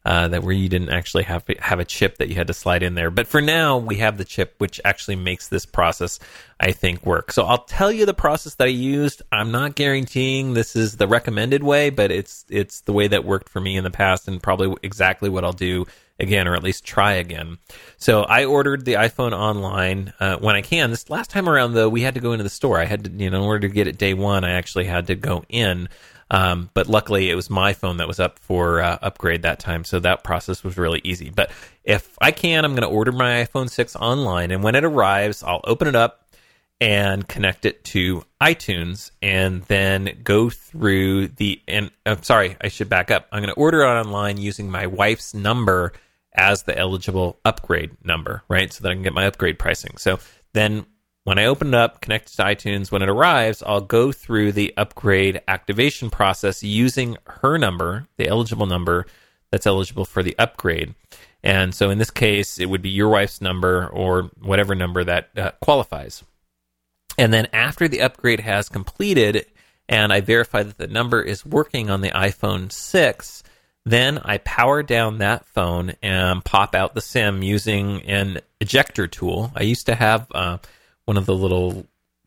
that where you didn't actually have a chip that you had to slide in there. But for now, we have the chip, which actually makes this process, I think, work. So I'll tell you the process that I used. I'm not guaranteeing this is the recommended way, but it's the way that worked for me in the past, and probably exactly what I'll do again, or at least try again. So I ordered the iPhone online when I can. This last time around, though, we had to go into the store. I had to, in order to get it day one, I actually had to go in. But luckily, it was my phone that was up for upgrade that time, so that process was really easy. But if I can, I'm going to order my iPhone 6 online, and when it arrives, I'll open it up and connect it to iTunes, and then go through I'm sorry, I should back up. I'm going to order it online using my wife's number as the eligible upgrade number, right? So that I can get my upgrade pricing. So then when I open it up, connect it to iTunes, when it arrives, I'll go through the upgrade activation process using her number, the eligible number that's eligible for the upgrade. And so in this case, it would be your wife's number or whatever number that qualifies. And then after the upgrade has completed and I verify that the number is working on the iPhone 6, then I power down that phone and pop out the SIM using an ejector tool. I used to have one of the little,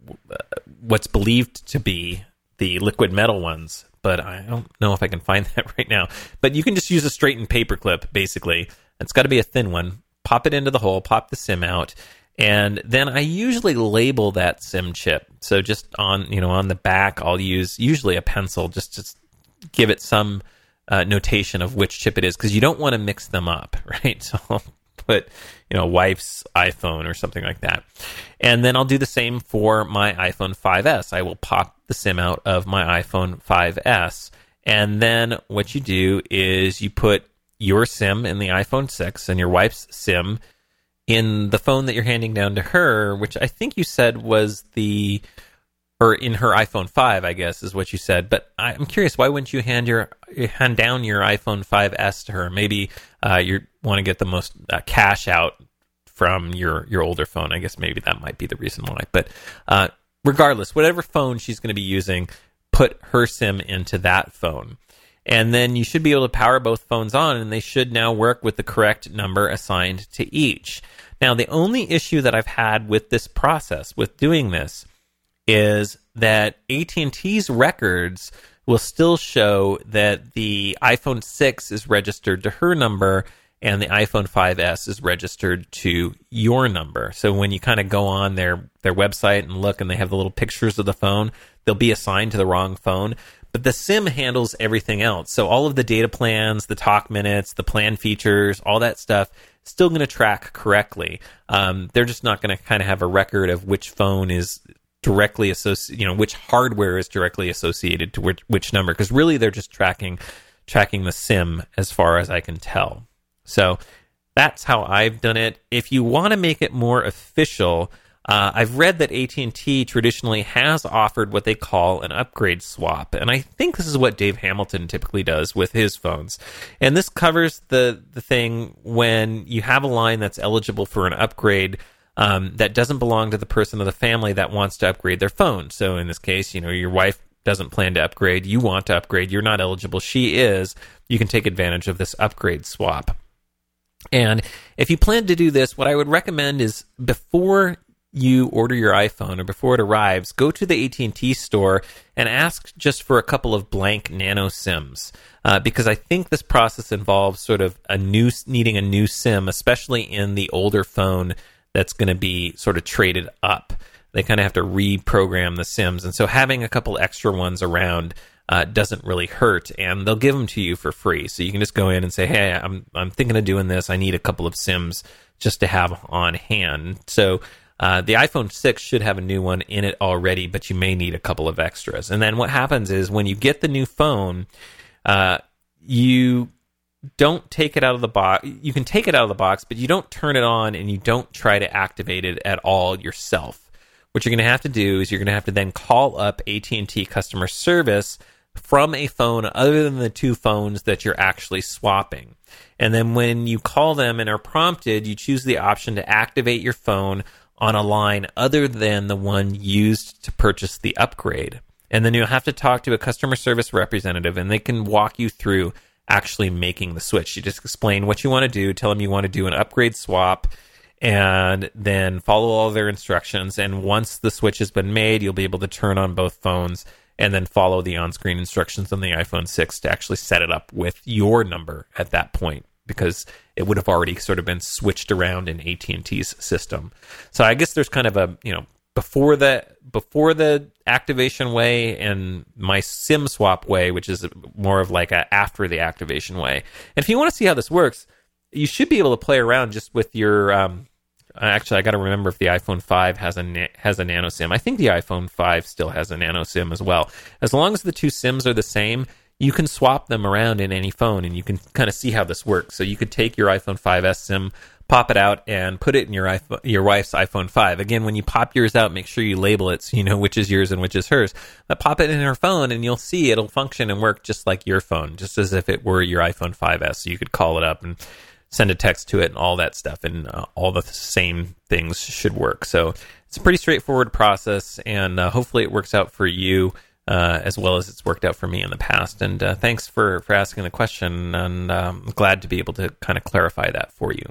what's believed to be the liquid metal ones, but I don't know if I can find that right now. But you can just use a straightened paper clip, basically. It's got to be a thin one. Pop it into the hole, pop the SIM out, and then I usually label that SIM chip. So just on the back, I'll use usually a pencil just to give it some notation of which chip it is, because you don't want to mix them up, right? So I'll put wife's iPhone or something like that. And then I'll do the same for my iPhone 5S. I will pop the SIM out of my iPhone 5S. And then what you do is you put your SIM in the iPhone 6 and your wife's SIM in the phone that you're handing down to her, which I think you said was or in her iPhone 5, I guess, is what you said. But I'm curious, why wouldn't you hand down your iPhone 5S to her? Maybe you want to get the most cash out from your older phone. I guess maybe that might be the reason why. But regardless, whatever phone she's going to be using, put her SIM into that phone. And then you should be able to power both phones on, and they should now work with the correct number assigned to each. Now, the only issue that I've had with this process, with doing this, is that AT&T's records will still show that the iPhone 6 is registered to her number and the iPhone 5S is registered to your number. So when you kind of go on their website and look, and they have the little pictures of the phone, they'll be assigned to the wrong phone. But the SIM handles everything else. So all of the data plans, the talk minutes, the plan features, all that stuff, still going to track correctly. They're just not going to kind of have a record of which phone is directly associated, which hardware is directly associated to which number, because really they're just tracking the SIM as far as I can tell. So that's how I've done it. If you want to make it more official, I've read that AT&T traditionally has offered what they call an upgrade swap, and I think this is what Dave Hamilton typically does with his phones. And this covers the thing when you have a line that's eligible for an upgrade that doesn't belong to the person of the family that wants to upgrade their phone. So in this case, your wife doesn't plan to upgrade, you want to upgrade, you're not eligible, she is. You can take advantage of this upgrade swap. And if you plan to do this, what I would recommend is before you order your iPhone or before it arrives, go to the AT&T store and ask just for a couple of blank nano SIMs, because I think this process involves sort of needing a new SIM, especially in the older phone that's going to be sort of traded up. They kind of have to reprogram the SIMs, and so having a couple extra ones around doesn't really hurt, and they'll give them to you for free. So you can just go in and say, hey, I'm thinking of doing this. I need a couple of SIMs just to have on hand. So the iPhone 6 should have a new one in it already, but you may need a couple of extras. And then what happens is when you get the new phone, you don't take it out of the box. You can take it out of the box, but you don't turn it on and you don't try to activate it at all yourself. What you're going to have to do is you're going to have to then call up AT&T customer service from a phone other than the two phones that you're actually swapping. And then when you call them and are prompted, you choose the option to activate your phone on a line other than the one used to purchase the upgrade. And then you'll have to talk to a customer service representative, and they can walk you through actually making the switch. You just explain what you want to do, tell them you want to do an upgrade swap, and then follow all their instructions. And once the switch has been made, you'll be able to turn on both phones and then follow the on-screen instructions on the iPhone 6 to actually set it up with your number at that point, because it would have already sort of been switched around in AT&T's system. So I guess there's kind of a, before the activation way and my SIM swap way, which is more of like a after the activation way. And if you want to see how this works, you should be able to play around just with your. Actually, I got to remember if the iPhone 5 has a nano SIM. I think the iPhone 5 still has a nano SIM as well. As long as the two SIMs are the same, you can swap them around in any phone, and you can kind of see how this works. So you could take your iPhone 5S SIM, pop it out, and put it in your wife's iPhone 5. Again, when you pop yours out, make sure you label it so you know which is yours and which is hers. But pop it in her phone, and you'll see it'll function and work just like your phone, just as if it were your iPhone 5S. So you could call it up and send a text to it and all that stuff, and all the same things should work. So it's a pretty straightforward process, and hopefully it works out for you as well as it's worked out for me in the past. And thanks for asking the question, and I'm glad to be able to kind of clarify that for you.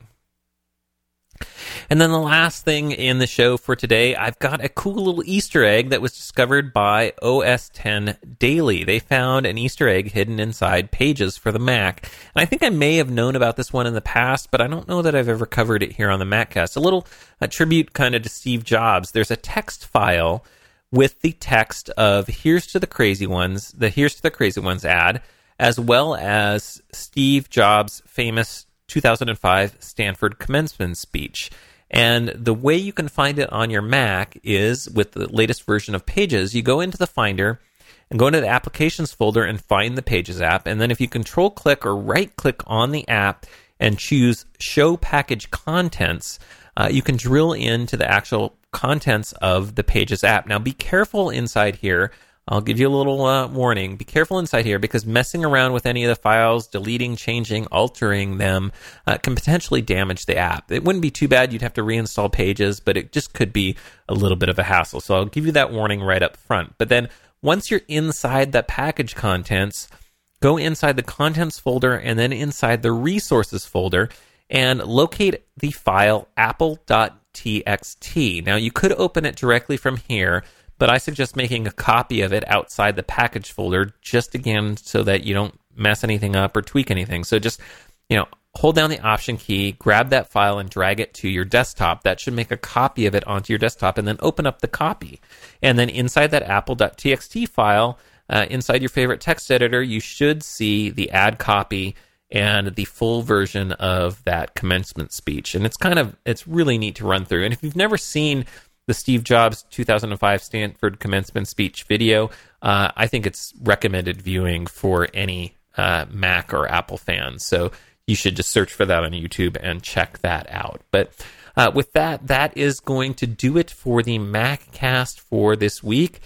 And then the last thing in the show for today, I've got a cool little Easter egg that was discovered by OS X Daily. They found an Easter egg hidden inside Pages for the Mac. And I think I may have known about this one in the past, but I don't know that I've ever covered it here on the MacCast. A little tribute kind of to Steve Jobs. There's a text file with the text of Here's to the Crazy Ones, the Here's to the Crazy Ones ad, as well as Steve Jobs' famous 2005 Stanford commencement speech. And the way you can find it on your Mac is with the latest version of Pages. You go into the Finder and go into the Applications folder and find the Pages app. And then if you control-click or right-click on the app and choose Show Package Contents, you can drill into the actual contents of the Pages app. Now, be careful inside here. I'll give you a little warning. Be careful inside here, because messing around with any of the files, deleting, changing, altering them, can potentially damage the app. It wouldn't be too bad. You'd have to reinstall Pages, but it just could be a little bit of a hassle. So I'll give you that warning right up front. But then once you're inside that package contents, go inside the contents folder and then inside the resources folder and locate the file apple.txt. Now, you could open it directly from here, but I suggest making a copy of it outside the package folder, just again so that you don't mess anything up or tweak anything. So just, hold down the Option key, grab that file and drag it to your desktop. That should make a copy of it onto your desktop, and then open up the copy. And then inside that apple.txt file, inside your favorite text editor, you should see the add copy and the full version of that commencement speech. And it's really neat to run through. And if you've never seen the Steve Jobs 2005 Stanford commencement speech video, I think it's recommended viewing for any Mac or Apple fans. So you should just search for that on YouTube and check that out. But with that is going to do it for the MacCast for this week.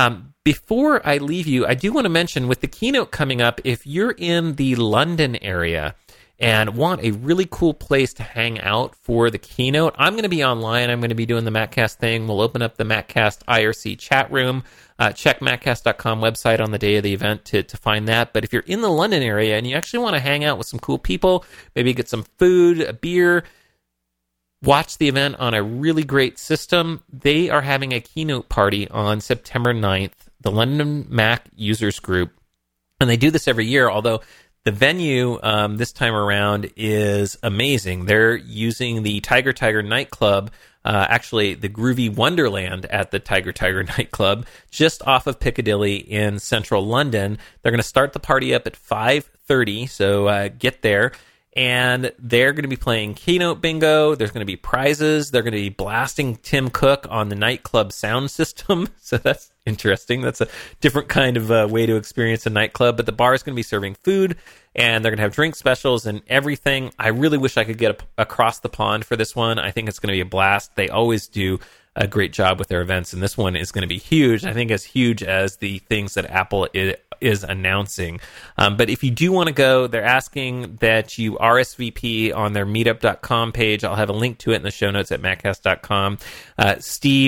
Before I leave you, I do want to mention, with the keynote coming up, if you're in the London area and want a really cool place to hang out for the keynote, I'm going to be online. I'm going to be doing the MacCast thing. We'll open up the MacCast IRC chat room. Check MacCast.com website on the day of the event to find that. But if you're in the London area and you actually want to hang out with some cool people, maybe get some food, a beer, watch the event on a really great system, they are having a keynote party on September 9th, the London Mac Users Group. And they do this every year, although the venue this time around is amazing. They're using the Tiger nightclub, actually the Groovy Wonderland at the Tiger nightclub, just off of Piccadilly in central London. They're going to start the party up at 5:30, so get there. And they're going to be playing keynote bingo. There's going to be prizes. They're going to be blasting Tim Cook on the nightclub sound system. So that's interesting. That's a different kind of way to experience a nightclub. But the bar is going to be serving food, and they're going to have drink specials and everything. I really wish I could get across the pond for this one. I think it's going to be a blast. They always do a great job with their events, and this one is going to be huge. I think as huge as the things that Apple is announcing. But if you do want to go, they're asking that you RSVP on their meetup.com page. I'll have a link to it in the show notes at maccast.com. Steve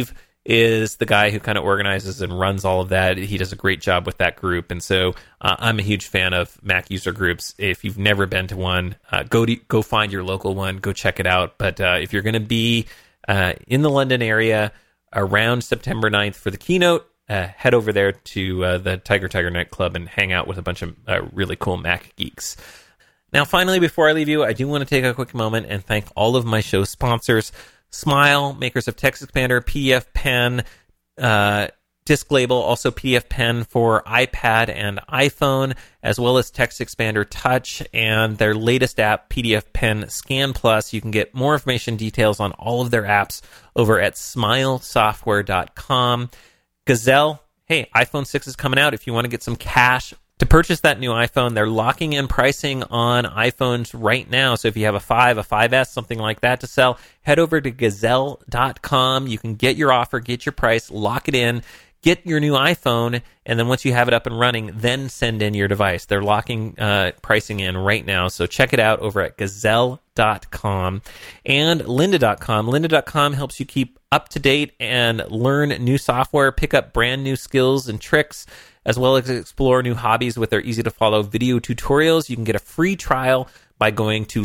is the guy who kind of organizes and runs all of that. He does a great job with that group. And so I'm a huge fan of Mac user groups. If you've never been to one, go find your local one, go check it out. But if you're going to be in the London area around September 9th for the keynote, head over there to the Tiger nightclub and hang out with a bunch of really cool Mac geeks. Now, finally, before I leave you, I do want to take a quick moment and thank all of my show sponsors: Smile, makers of TextExpander, PDF Pen, Disk Label, also PDF Pen for iPad and iPhone, as well as TextExpander Touch and their latest app, PDF Pen Scan Plus. You can get more information, details on all of their apps over at smilesoftware.com. Gazelle, hey, iPhone 6 is coming out. If you want to get some cash to purchase that new iPhone, they're locking in pricing on iPhones right now. So if you have a 5, a 5S, something like that to sell, head over to gazelle.com. You can get your offer, get your price, lock it in, get your new iPhone, and then once you have it up and running, then send in your device. They're locking pricing in right now. So check it out over at gazelle.com and lynda.com. Lynda.com helps you keep up to date and learn new software, pick up brand new skills and tricks, as well as explore new hobbies with their easy-to-follow video tutorials. You can get a free trial by going to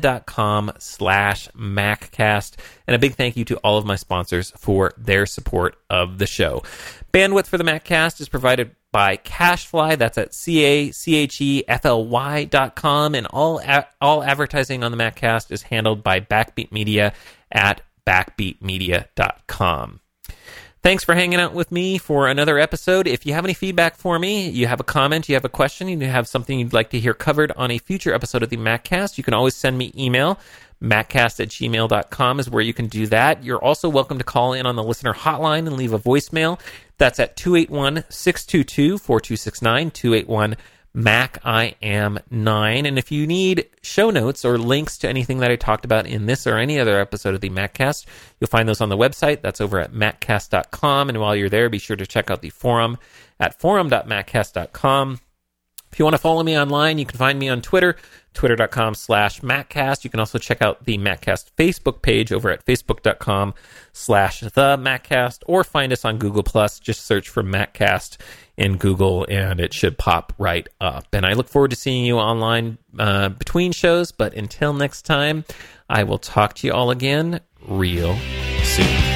lynda.com/MacCast. And a big thank you to all of my sponsors for their support of the show. Bandwidth for the MacCast is provided by CacheFly. That's at CacheFly.com. And all advertising on the MacCast is handled by Backbeat Media at backbeatmedia.com. Thanks for hanging out with me for another episode. If you have any feedback for me, you have a comment, you have a question, you have something you'd like to hear covered on a future episode of the MacCast, you can always send me email. MacCast@gmail.com is where you can do that. You're also welcome to call in on the listener hotline and leave a voicemail. That's at 281-622-4269, 281-MAC-I-AM-9. And if you need show notes or links to anything that I talked about in this or any other episode of the MacCast, you'll find those on the website. That's over at maccast.com. And while you're there, be sure to check out the forum at forum.maccast.com. If you want to follow me online, you can find me on Twitter, twitter.com/MacCast. You can also check out the MacCast Facebook page over at facebook.com/TheMacCast, or find us on Google+. Just search for MacCast in Google, and it should pop right up. And I look forward to seeing you online between shows, but until next time, I will talk to you all again real soon.